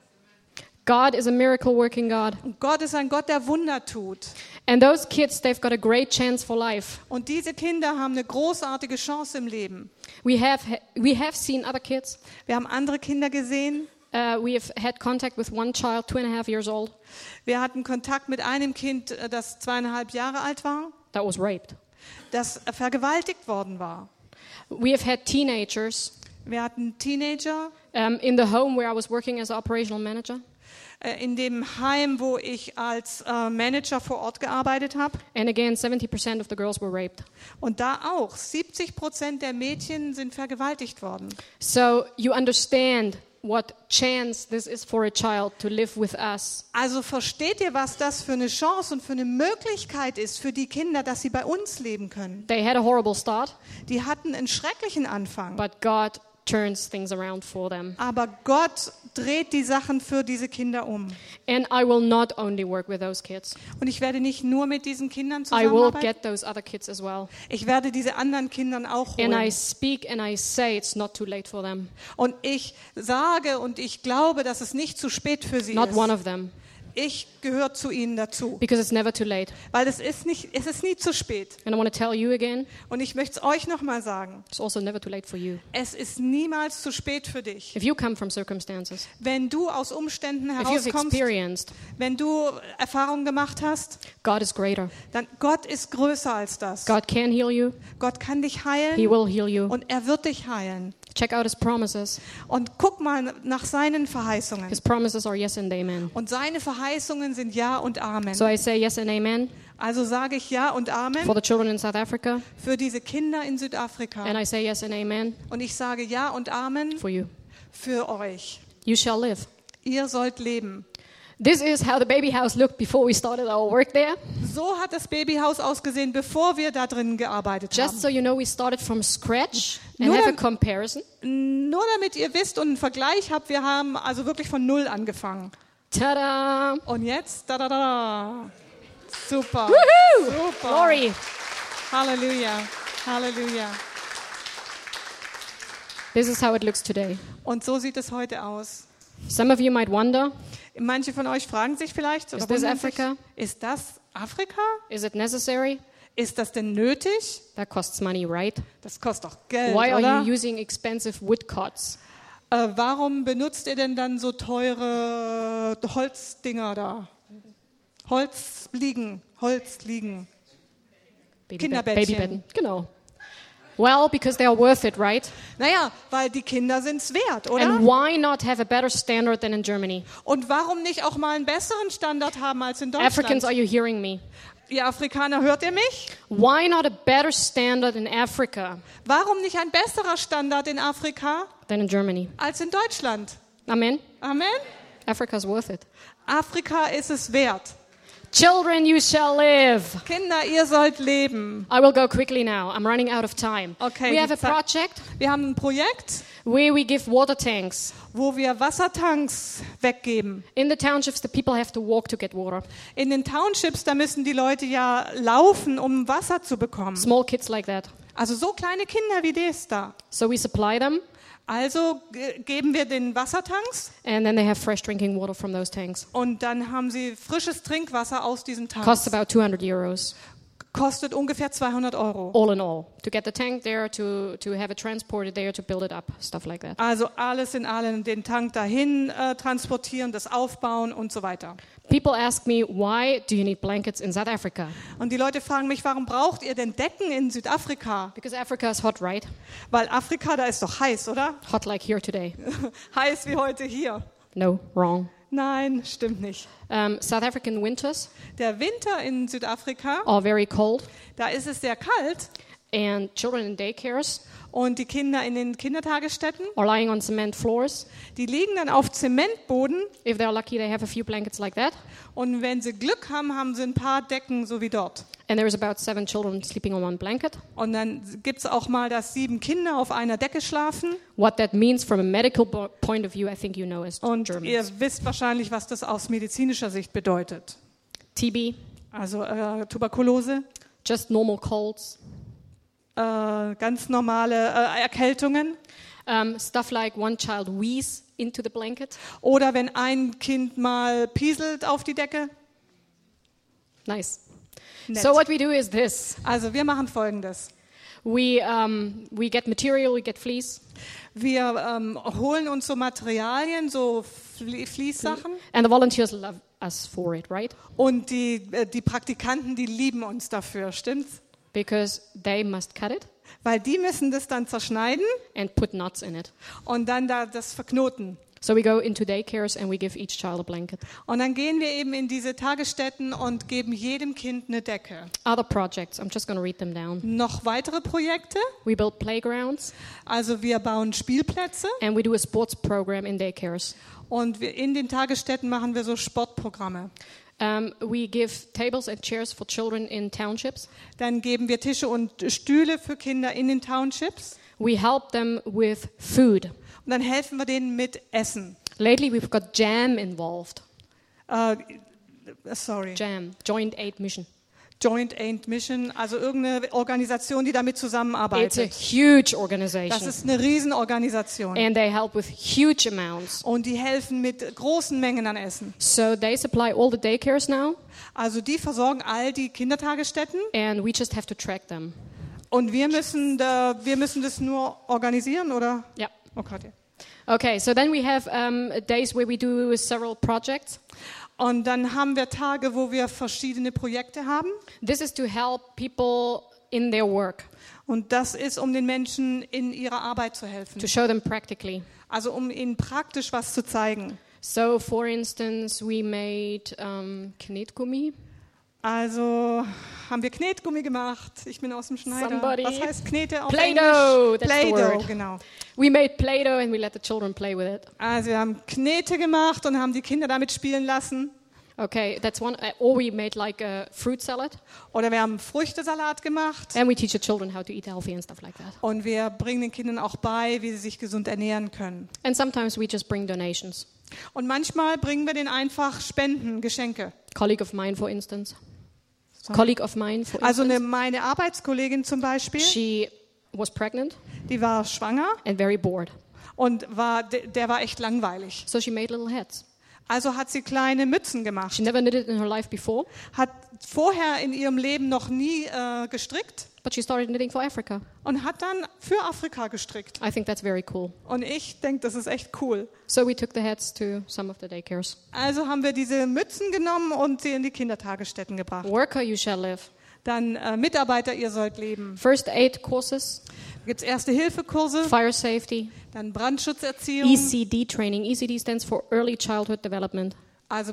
[SPEAKER 3] God is a miracle working God.
[SPEAKER 2] Und Gott ist ein Gott, der Wunder tut.
[SPEAKER 3] And those kids, they've got a great chance for life.
[SPEAKER 2] Und diese Kinder haben eine großartige Chance im Leben.
[SPEAKER 3] We have seen other kids.
[SPEAKER 2] Wir haben andere Kinder gesehen.
[SPEAKER 3] We have had contact with one child, 2.5 years old,
[SPEAKER 2] Wir hatten Kontakt mit einem Kind, das 2,5 Jahre alt war,
[SPEAKER 3] that was raped.
[SPEAKER 2] das vergewaltigt worden war.
[SPEAKER 3] We have had teenagers
[SPEAKER 2] Wir hatten Teenager
[SPEAKER 3] in the home where I was working as an operational manager.
[SPEAKER 2] in dem Heim, wo ich als Manager vor Ort gearbeitet habe.
[SPEAKER 3] And again, 70% of the girls were raped.
[SPEAKER 2] Und da auch, 70% der Mädchen sind vergewaltigt worden.
[SPEAKER 3] So you understand what chance this is for a child to live with us.
[SPEAKER 2] Also versteht ihr, was das für eine Chance und für eine Möglichkeit ist für die Kinder, dass sie bei uns leben können?
[SPEAKER 3] They had a horrible start,
[SPEAKER 2] Die hatten einen schrecklichen Anfang.
[SPEAKER 3] but God turns things around for them.
[SPEAKER 2] Aber Gott dreht die Sachen für diese Kinder um.
[SPEAKER 3] And I will not only work with those kids.
[SPEAKER 2] Und ich werde nicht nur mit diesen Kindern
[SPEAKER 3] I will
[SPEAKER 2] zusammenarbeiten.
[SPEAKER 3] get those other kids as well.
[SPEAKER 2] Ich werde diese anderen Kindern auch
[SPEAKER 3] And I
[SPEAKER 2] holen.
[SPEAKER 3] speak and I say it's not too late for them.
[SPEAKER 2] Und ich sage und ich glaube, dass es nicht zu spät für sie
[SPEAKER 3] Not one
[SPEAKER 2] ist.
[SPEAKER 3] of them.
[SPEAKER 2] Ich gehöre zu ihnen dazu.
[SPEAKER 3] Because it's never too late.
[SPEAKER 2] Weil es ist nie zu spät.
[SPEAKER 3] And I want to tell you again,
[SPEAKER 2] Und ich möchte es euch nochmal sagen.
[SPEAKER 3] it's also never too late for you.
[SPEAKER 2] Es ist niemals zu spät für dich.
[SPEAKER 3] If you come from circumstances,
[SPEAKER 2] Wenn du aus Umständen
[SPEAKER 3] if you've
[SPEAKER 2] herauskommst,
[SPEAKER 3] experienced,
[SPEAKER 2] wenn du Erfahrungen gemacht hast,
[SPEAKER 3] God is greater.
[SPEAKER 2] dann Gott ist größer als das.
[SPEAKER 3] God can heal you.
[SPEAKER 2] Gott kann dich
[SPEAKER 3] He
[SPEAKER 2] heilen
[SPEAKER 3] will heal you.
[SPEAKER 2] und er wird dich heilen.
[SPEAKER 3] Check out His promises.
[SPEAKER 2] Und guck mal nach seinen Verheißungen.
[SPEAKER 3] His promises are yes and amen.
[SPEAKER 2] Und seine Verheißungen sind Ja und Amen.
[SPEAKER 3] So I say yes and amen
[SPEAKER 2] Also sage ich Ja und
[SPEAKER 3] for
[SPEAKER 2] Amen
[SPEAKER 3] the children in South Africa.
[SPEAKER 2] für diese Kinder in Südafrika.
[SPEAKER 3] And I say yes and amen
[SPEAKER 2] Und ich sage Ja und Amen
[SPEAKER 3] for you.
[SPEAKER 2] für euch.
[SPEAKER 3] You shall live.
[SPEAKER 2] Ihr sollt leben.
[SPEAKER 3] This is how the baby house looked before we started our work there.
[SPEAKER 2] So hat das Babyhaus ausgesehen, bevor wir da drin gearbeitet
[SPEAKER 3] Just
[SPEAKER 2] haben.
[SPEAKER 3] so you know, we started from scratch and
[SPEAKER 2] Nur
[SPEAKER 3] have a
[SPEAKER 2] dann-
[SPEAKER 3] comparison.
[SPEAKER 2] Nur damit ihr wisst und einen Vergleich habt, wir haben also wirklich von Null angefangen.
[SPEAKER 3] Ta-da!
[SPEAKER 2] Und jetzt, da. Super.
[SPEAKER 3] Woohoo!
[SPEAKER 2] Super.
[SPEAKER 3] Glory!
[SPEAKER 2] Halleluja. Halleluja.
[SPEAKER 3] This is how it looks today.
[SPEAKER 2] Und so sieht es heute aus.
[SPEAKER 3] Some of you might wonder,
[SPEAKER 2] Manche von euch fragen sich vielleicht, oder
[SPEAKER 3] Is this
[SPEAKER 2] wundern sich,
[SPEAKER 3] Africa?
[SPEAKER 2] Ist das Afrika?
[SPEAKER 3] is it necessary?
[SPEAKER 2] Ist das denn nötig?
[SPEAKER 3] That costs money, right?
[SPEAKER 2] Das kostet doch Geld,
[SPEAKER 3] Why are
[SPEAKER 2] oder?
[SPEAKER 3] you using expensive woodcuts?
[SPEAKER 2] Warum benutzt ihr denn dann so teure Holzdinger da? Holzliegen. Kinderbettchen.
[SPEAKER 3] Babybetten. Genau. Well, because they are worth it, right?
[SPEAKER 2] Naja, weil die Kinder sind es wert, oder?
[SPEAKER 3] And why not have a better standard than in Germany?
[SPEAKER 2] Und warum nicht auch mal einen besseren Standard haben als in
[SPEAKER 3] Africans, are
[SPEAKER 2] Deutschland?
[SPEAKER 3] you hearing me?
[SPEAKER 2] Ihr Afrikaner, hört ihr mich?
[SPEAKER 3] Why not a better standard in Africa
[SPEAKER 2] Warum nicht ein besserer Standard in Afrika
[SPEAKER 3] than in Germany?
[SPEAKER 2] als in Deutschland?
[SPEAKER 3] Amen?
[SPEAKER 2] Amen?
[SPEAKER 3] Africa's worth it.
[SPEAKER 2] Afrika ist es wert.
[SPEAKER 3] Children, you shall live.
[SPEAKER 2] Kinder, ihr sollt leben.
[SPEAKER 3] I will go quickly now. I'm running out of time.
[SPEAKER 2] Okay,
[SPEAKER 3] we have
[SPEAKER 2] die
[SPEAKER 3] a
[SPEAKER 2] Zeit-
[SPEAKER 3] project
[SPEAKER 2] Wir haben ein Projekt,
[SPEAKER 3] where we give water tanks.
[SPEAKER 2] wo wir Wassertanks weggeben.
[SPEAKER 3] In the townships, the people have to walk to get water.
[SPEAKER 2] In den Townships, da müssen die Leute ja laufen, um Wasser zu bekommen.
[SPEAKER 3] Small kids like that.
[SPEAKER 2] Also so kleine Kinder wie das da.
[SPEAKER 3] So we supply them,
[SPEAKER 2] Also geben wir den Wassertanks
[SPEAKER 3] and then they have fresh drinking water from those tanks.
[SPEAKER 2] und dann haben sie frisches Trinkwasser aus diesen
[SPEAKER 3] Costs
[SPEAKER 2] Tanks.
[SPEAKER 3] about 200 euros,
[SPEAKER 2] Kostet ungefähr 200 Euro.
[SPEAKER 3] all in all. To get the tank there, to have it transported there, to build it up, stuff like that.
[SPEAKER 2] Also alles in allem, den Tank dahin transportieren, das aufbauen und so weiter.
[SPEAKER 3] People ask me, why do you need blankets in South Africa?
[SPEAKER 2] Und die Leute fragen mich, warum braucht ihr denn Decken in Südafrika?
[SPEAKER 3] Because Africa is hot, right?
[SPEAKER 2] Weil Afrika, da ist doch heiß, oder?
[SPEAKER 3] Hot like here today.
[SPEAKER 2] Heiß wie heute hier.
[SPEAKER 3] No, wrong.
[SPEAKER 2] Nein, stimmt nicht.
[SPEAKER 3] South African winters
[SPEAKER 2] Der Winter in Südafrika,
[SPEAKER 3] are very cold,
[SPEAKER 2] da ist es sehr kalt
[SPEAKER 3] and children in daycares
[SPEAKER 2] und die Kinder in den Kindertagesstätten,
[SPEAKER 3] are lying on cement floors.
[SPEAKER 2] die liegen dann auf Zementboden
[SPEAKER 3] If they're lucky, they have a few blankets like that.
[SPEAKER 2] und wenn sie Glück haben, haben sie ein paar Decken, so wie dort.
[SPEAKER 3] And there's about 7 children sleeping on one blanket.
[SPEAKER 2] Und dann gibt es auch mal, dass 7 Kinder auf einer Decke schlafen.
[SPEAKER 3] What that means from a medical point of view, I think you know as
[SPEAKER 2] Und
[SPEAKER 3] Germans.
[SPEAKER 2] ihr wisst wahrscheinlich, was das aus medizinischer Sicht bedeutet.
[SPEAKER 3] TB,
[SPEAKER 2] Also Tuberkulose,
[SPEAKER 3] just normal colds,
[SPEAKER 2] ganz normale Erkältungen.
[SPEAKER 3] Stuff like one child wheezes into the blanket.
[SPEAKER 2] Oder wenn ein Kind mal pieselt auf die Decke.
[SPEAKER 3] Nice.
[SPEAKER 2] Nett.
[SPEAKER 3] So what we do is this.
[SPEAKER 2] Also wir machen Folgendes.
[SPEAKER 3] We get material, we get fleece,
[SPEAKER 2] Wir holen uns so Materialien, so Fließsachen.
[SPEAKER 3] and the volunteers love us for it, right?
[SPEAKER 2] Und die Praktikanten, die lieben uns dafür, stimmt's?
[SPEAKER 3] Because they must cut it
[SPEAKER 2] Weil die müssen das dann zerschneiden
[SPEAKER 3] and put knots in it.
[SPEAKER 2] und dann da das verknoten.
[SPEAKER 3] So we go into daycares and we give each child a blanket.
[SPEAKER 2] Und dann gehen wir eben in diese Tagesstätten und geben jedem Kind eine Decke.
[SPEAKER 3] Other projects, I'm just going to read them down.
[SPEAKER 2] Noch weitere Projekte,
[SPEAKER 3] We build playgrounds
[SPEAKER 2] also wir bauen Spielplätze
[SPEAKER 3] and we do a sports program in daycares.
[SPEAKER 2] und in den Tagesstätten machen wir so Sportprogramme.
[SPEAKER 3] We give tables and chairs for children in townships.
[SPEAKER 2] Dann geben wir Tische und Stühle für Kinder in den Townships
[SPEAKER 3] We help them with food.
[SPEAKER 2] und dann helfen wir denen mit Essen.
[SPEAKER 3] Lately, we've got JAM involved.
[SPEAKER 2] Joint
[SPEAKER 3] Joint Aid Mission.
[SPEAKER 2] Aid Mission, also irgendeine Organisation, die damit
[SPEAKER 3] It's a
[SPEAKER 2] zusammenarbeitet.
[SPEAKER 3] huge
[SPEAKER 2] Das
[SPEAKER 3] organization,
[SPEAKER 2] ist eine Riesenorganisation.
[SPEAKER 3] and they help with huge amounts.
[SPEAKER 2] Und die helfen mit großen Mengen an Essen.
[SPEAKER 3] So they supply all the daycares now,
[SPEAKER 2] Also die versorgen all die Kindertagesstätten
[SPEAKER 3] and we just have to track them.
[SPEAKER 2] und wir müssen das nur organisieren, oder?
[SPEAKER 3] Yeah.
[SPEAKER 2] Oh Gott, ja.
[SPEAKER 3] Okay, so then we have days where we do several projects.
[SPEAKER 2] Und dann haben wir Tage, wo wir verschiedene Projekte haben.
[SPEAKER 3] This is to help people in their work,
[SPEAKER 2] Und das ist, um den Menschen in ihrer Arbeit zu helfen.
[SPEAKER 3] to show them practically.
[SPEAKER 2] Also um ihnen praktisch was zu zeigen.
[SPEAKER 3] So, for instance, we made Knetgummi.
[SPEAKER 2] Also haben wir Knetgummi gemacht. Ich bin aus dem Schneider.
[SPEAKER 3] Somebody-
[SPEAKER 2] Was heißt Knete auf
[SPEAKER 3] Play-Doh,
[SPEAKER 2] Englisch?
[SPEAKER 3] that's the
[SPEAKER 2] Play-Doh,
[SPEAKER 3] word.
[SPEAKER 2] genau.
[SPEAKER 3] We made Play-Doh and we let the children play with it.
[SPEAKER 2] Also wir haben Knete gemacht und haben die Kinder damit spielen lassen.
[SPEAKER 3] Okay, that's one. Or we made like a fruit salad,
[SPEAKER 2] Oder wir haben Früchtesalat gemacht.
[SPEAKER 3] and we teach the children how to eat healthy and stuff like that.
[SPEAKER 2] Und wir bringen den Kindern auch bei, wie sie sich gesund ernähren können.
[SPEAKER 3] And sometimes we just bring donations.
[SPEAKER 2] Und manchmal bringen wir denen einfach Spenden, Geschenke.
[SPEAKER 3] Colleague of mine, for instance. Colleague of mine, for
[SPEAKER 2] Also
[SPEAKER 3] instance.
[SPEAKER 2] meine Arbeitskollegin zum Beispiel,
[SPEAKER 3] She was pregnant
[SPEAKER 2] die war schwanger
[SPEAKER 3] and very bored,
[SPEAKER 2] und der war echt langweilig.
[SPEAKER 3] so she made little hats.
[SPEAKER 2] Also hat sie kleine Mützen gemacht.
[SPEAKER 3] She never knitted in her life before,
[SPEAKER 2] Hat vorher in ihrem Leben noch nie gestrickt
[SPEAKER 3] but she started knitting for Africa.
[SPEAKER 2] und hat dann für Afrika gestrickt.
[SPEAKER 3] I think that's very cool.
[SPEAKER 2] Und ich denke, das ist echt cool.
[SPEAKER 3] So we took the hats to some of the daycares.
[SPEAKER 2] Also haben wir diese Mützen genommen und sie in die Kindertagesstätten gebracht.
[SPEAKER 3] Worker, you shall live.
[SPEAKER 2] Dann Mitarbeiter, ihr sollt leben.
[SPEAKER 3] First aid courses,
[SPEAKER 2] Gibt's Erste-Hilfe-Kurse,
[SPEAKER 3] fire safety,
[SPEAKER 2] dann Brandschutzerziehung.
[SPEAKER 3] ECD training. ECD stands for Early Childhood Development.
[SPEAKER 2] Also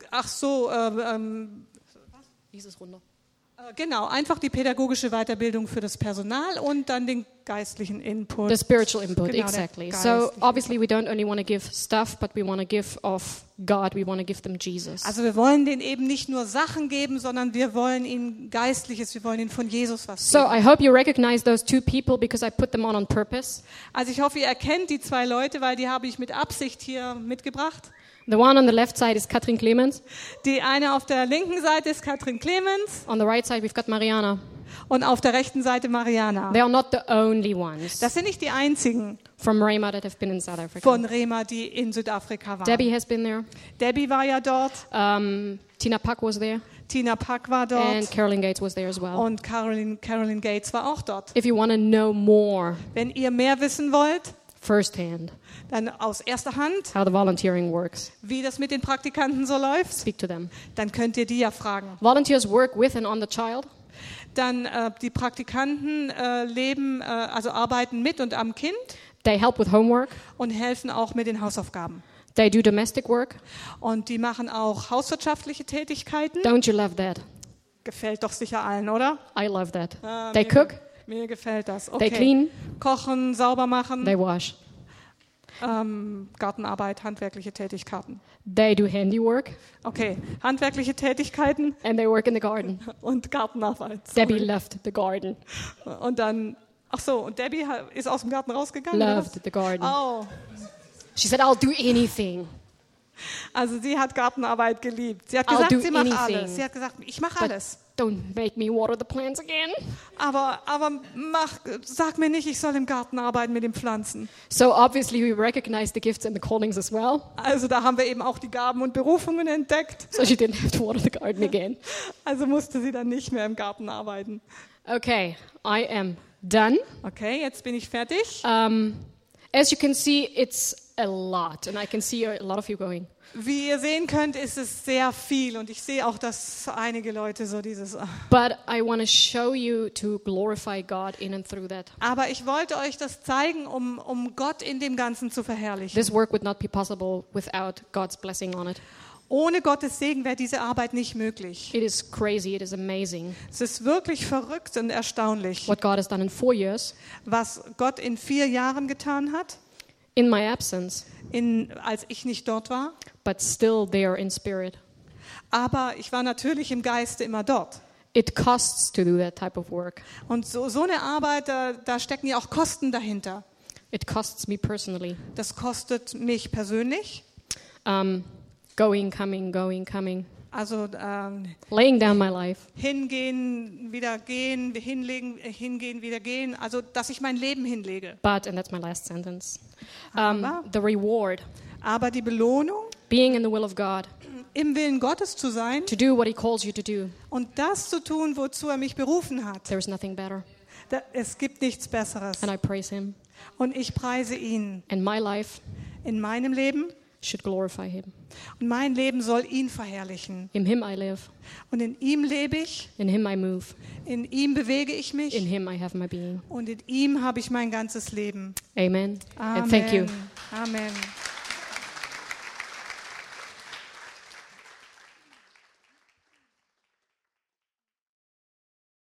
[SPEAKER 3] Dieses runter.
[SPEAKER 2] genau, einfach die pädagogische Weiterbildung für das Personal und dann den geistlichen Input.
[SPEAKER 3] The spiritual input,
[SPEAKER 2] Genau, der
[SPEAKER 3] exactly. So
[SPEAKER 2] geistliche
[SPEAKER 3] obviously we don't only want to give stuff, but we want to give of God. We want to give them Jesus.
[SPEAKER 2] Also wir wollen denen eben nicht nur Sachen geben, sondern wir wollen ihnen Geistliches, wir wollen ihnen von Jesus was
[SPEAKER 3] So
[SPEAKER 2] geben.
[SPEAKER 3] I hope you recognize those two people because I put them on purpose.
[SPEAKER 2] Also ich hoffe, ihr erkennt die zwei Leute, weil die habe ich mit Absicht hier mitgebracht.
[SPEAKER 3] The one on the left side is Katrin Clemens.
[SPEAKER 2] Die eine auf der linken Seite ist Katrin Clemens
[SPEAKER 3] On the right side we've got Mariana.
[SPEAKER 2] und auf der rechten Seite Mariana.
[SPEAKER 3] They are not the only ones
[SPEAKER 2] Das sind nicht die einzigen
[SPEAKER 3] from Rhema that have been in South Africa.
[SPEAKER 2] von Rema, die in Südafrika waren.
[SPEAKER 3] Debbie has been there.
[SPEAKER 2] Debbie war ja dort,
[SPEAKER 3] Tina Pak was there.
[SPEAKER 2] Tina Pack war
[SPEAKER 3] And
[SPEAKER 2] dort
[SPEAKER 3] Carolyn Gates was there as well.
[SPEAKER 2] und Carolyn Gates war auch dort.
[SPEAKER 3] If you want to know more
[SPEAKER 2] Wenn ihr mehr wissen wollt,
[SPEAKER 3] firsthand
[SPEAKER 2] dann aus erster Hand,
[SPEAKER 3] how the volunteering works,
[SPEAKER 2] wie das mit den Praktikanten so läuft,
[SPEAKER 3] speak to them.
[SPEAKER 2] dann könnt ihr die ja fragen.
[SPEAKER 3] Volunteers work with and on the child.
[SPEAKER 2] Dann die Praktikanten arbeiten mit und am Kind
[SPEAKER 3] They help with homework.
[SPEAKER 2] und helfen auch mit den Hausaufgaben.
[SPEAKER 3] They do domestic work.
[SPEAKER 2] Und die machen auch hauswirtschaftliche Tätigkeiten.
[SPEAKER 3] Don't you love that?
[SPEAKER 2] Gefällt doch sicher allen, oder?
[SPEAKER 3] I love that.
[SPEAKER 2] Ah,
[SPEAKER 3] They
[SPEAKER 2] mir-
[SPEAKER 3] cook,
[SPEAKER 2] Mir gefällt das. Okay.
[SPEAKER 3] they clean,
[SPEAKER 2] Kochen, sauber machen,
[SPEAKER 3] they wash.
[SPEAKER 2] Gartenarbeit, handwerkliche Tätigkeiten.
[SPEAKER 3] They do handiwork
[SPEAKER 2] Okay, handwerkliche Tätigkeiten
[SPEAKER 3] and they work in the garden.
[SPEAKER 2] und Gartenarbeit. Sorry.
[SPEAKER 3] Debbie left the garden.
[SPEAKER 2] Und dann, und Debbie ist aus dem Garten rausgegangen? oder
[SPEAKER 3] Loved the garden.
[SPEAKER 2] was? Oh,
[SPEAKER 3] She said, I'll do anything.
[SPEAKER 2] also sie hat Gartenarbeit geliebt. Sie hat
[SPEAKER 3] I'll
[SPEAKER 2] gesagt,
[SPEAKER 3] do
[SPEAKER 2] sie macht
[SPEAKER 3] anything.
[SPEAKER 2] alles. Sie hat gesagt, ich mache
[SPEAKER 3] But
[SPEAKER 2] alles.
[SPEAKER 3] don't make me water the plants again.
[SPEAKER 2] Aber sag mir nicht, ich soll im Garten arbeiten mit den Pflanzen.
[SPEAKER 3] So obviously we recognize the gifts and the callings as well.
[SPEAKER 2] Also da haben wir eben auch die Gaben und Berufungen entdeckt.
[SPEAKER 3] So she didn't have to water the garden again.
[SPEAKER 2] Also musste sie dann nicht mehr im Garten arbeiten.
[SPEAKER 3] Okay, I am done.
[SPEAKER 2] Okay, jetzt bin ich fertig.
[SPEAKER 3] As you can see, it's a lot, and I can see a lot of you going.
[SPEAKER 2] Wie ihr sehen könnt, ist es sehr viel und ich sehe auch, dass einige Leute so dieses...
[SPEAKER 3] But I want to show you to glorify God in and through that.
[SPEAKER 2] Aber ich wollte euch das zeigen, um Gott in dem Ganzen zu verherrlichen.
[SPEAKER 3] This work would not be possible without God's blessing on it.
[SPEAKER 2] Ohne Gottes Segen wäre diese Arbeit nicht möglich.
[SPEAKER 3] It is crazy, it is amazing
[SPEAKER 2] Es ist wirklich verrückt und erstaunlich,
[SPEAKER 3] what God has done in 4 years
[SPEAKER 2] was Gott in 4 Jahren getan hat,
[SPEAKER 3] in my absence,
[SPEAKER 2] als ich nicht dort war.
[SPEAKER 3] but still there in spirit.
[SPEAKER 2] Aber ich war natürlich im Geiste immer dort.
[SPEAKER 3] It costs to do that type of work.
[SPEAKER 2] Und so eine Arbeit, da stecken ja auch Kosten dahinter.
[SPEAKER 3] It costs me personally.
[SPEAKER 2] Das kostet mich persönlich.
[SPEAKER 3] Going, coming.
[SPEAKER 2] Also
[SPEAKER 3] Laying down my life.
[SPEAKER 2] hingehen, wieder gehen, hingehen, wieder gehen. Also dass ich mein Leben hinlege.
[SPEAKER 3] But, and that's my last sentence,
[SPEAKER 2] Aber-
[SPEAKER 3] the reward,
[SPEAKER 2] Aber die Belohnung,
[SPEAKER 3] being in the will of God,
[SPEAKER 2] im Willen Gottes zu sein
[SPEAKER 3] to do what He calls you to do,
[SPEAKER 2] und das zu tun, wozu er mich berufen hat.
[SPEAKER 3] there is nothing better.
[SPEAKER 2] Es gibt nichts Besseres.
[SPEAKER 3] And I praise Him.
[SPEAKER 2] Und ich preise ihn
[SPEAKER 3] And my life
[SPEAKER 2] in meinem Leben.
[SPEAKER 3] should glorify Him.
[SPEAKER 2] Und mein Leben soll ihn verherrlichen.
[SPEAKER 3] In Him I live.
[SPEAKER 2] Und in ihm lebe ich,
[SPEAKER 3] In Him I move.
[SPEAKER 2] in ihm bewege ich
[SPEAKER 3] In
[SPEAKER 2] mich
[SPEAKER 3] Him I have my being.
[SPEAKER 2] und in ihm habe ich mein ganzes Leben.
[SPEAKER 3] Amen.
[SPEAKER 2] Amen.
[SPEAKER 3] And thank you.
[SPEAKER 2] Amen.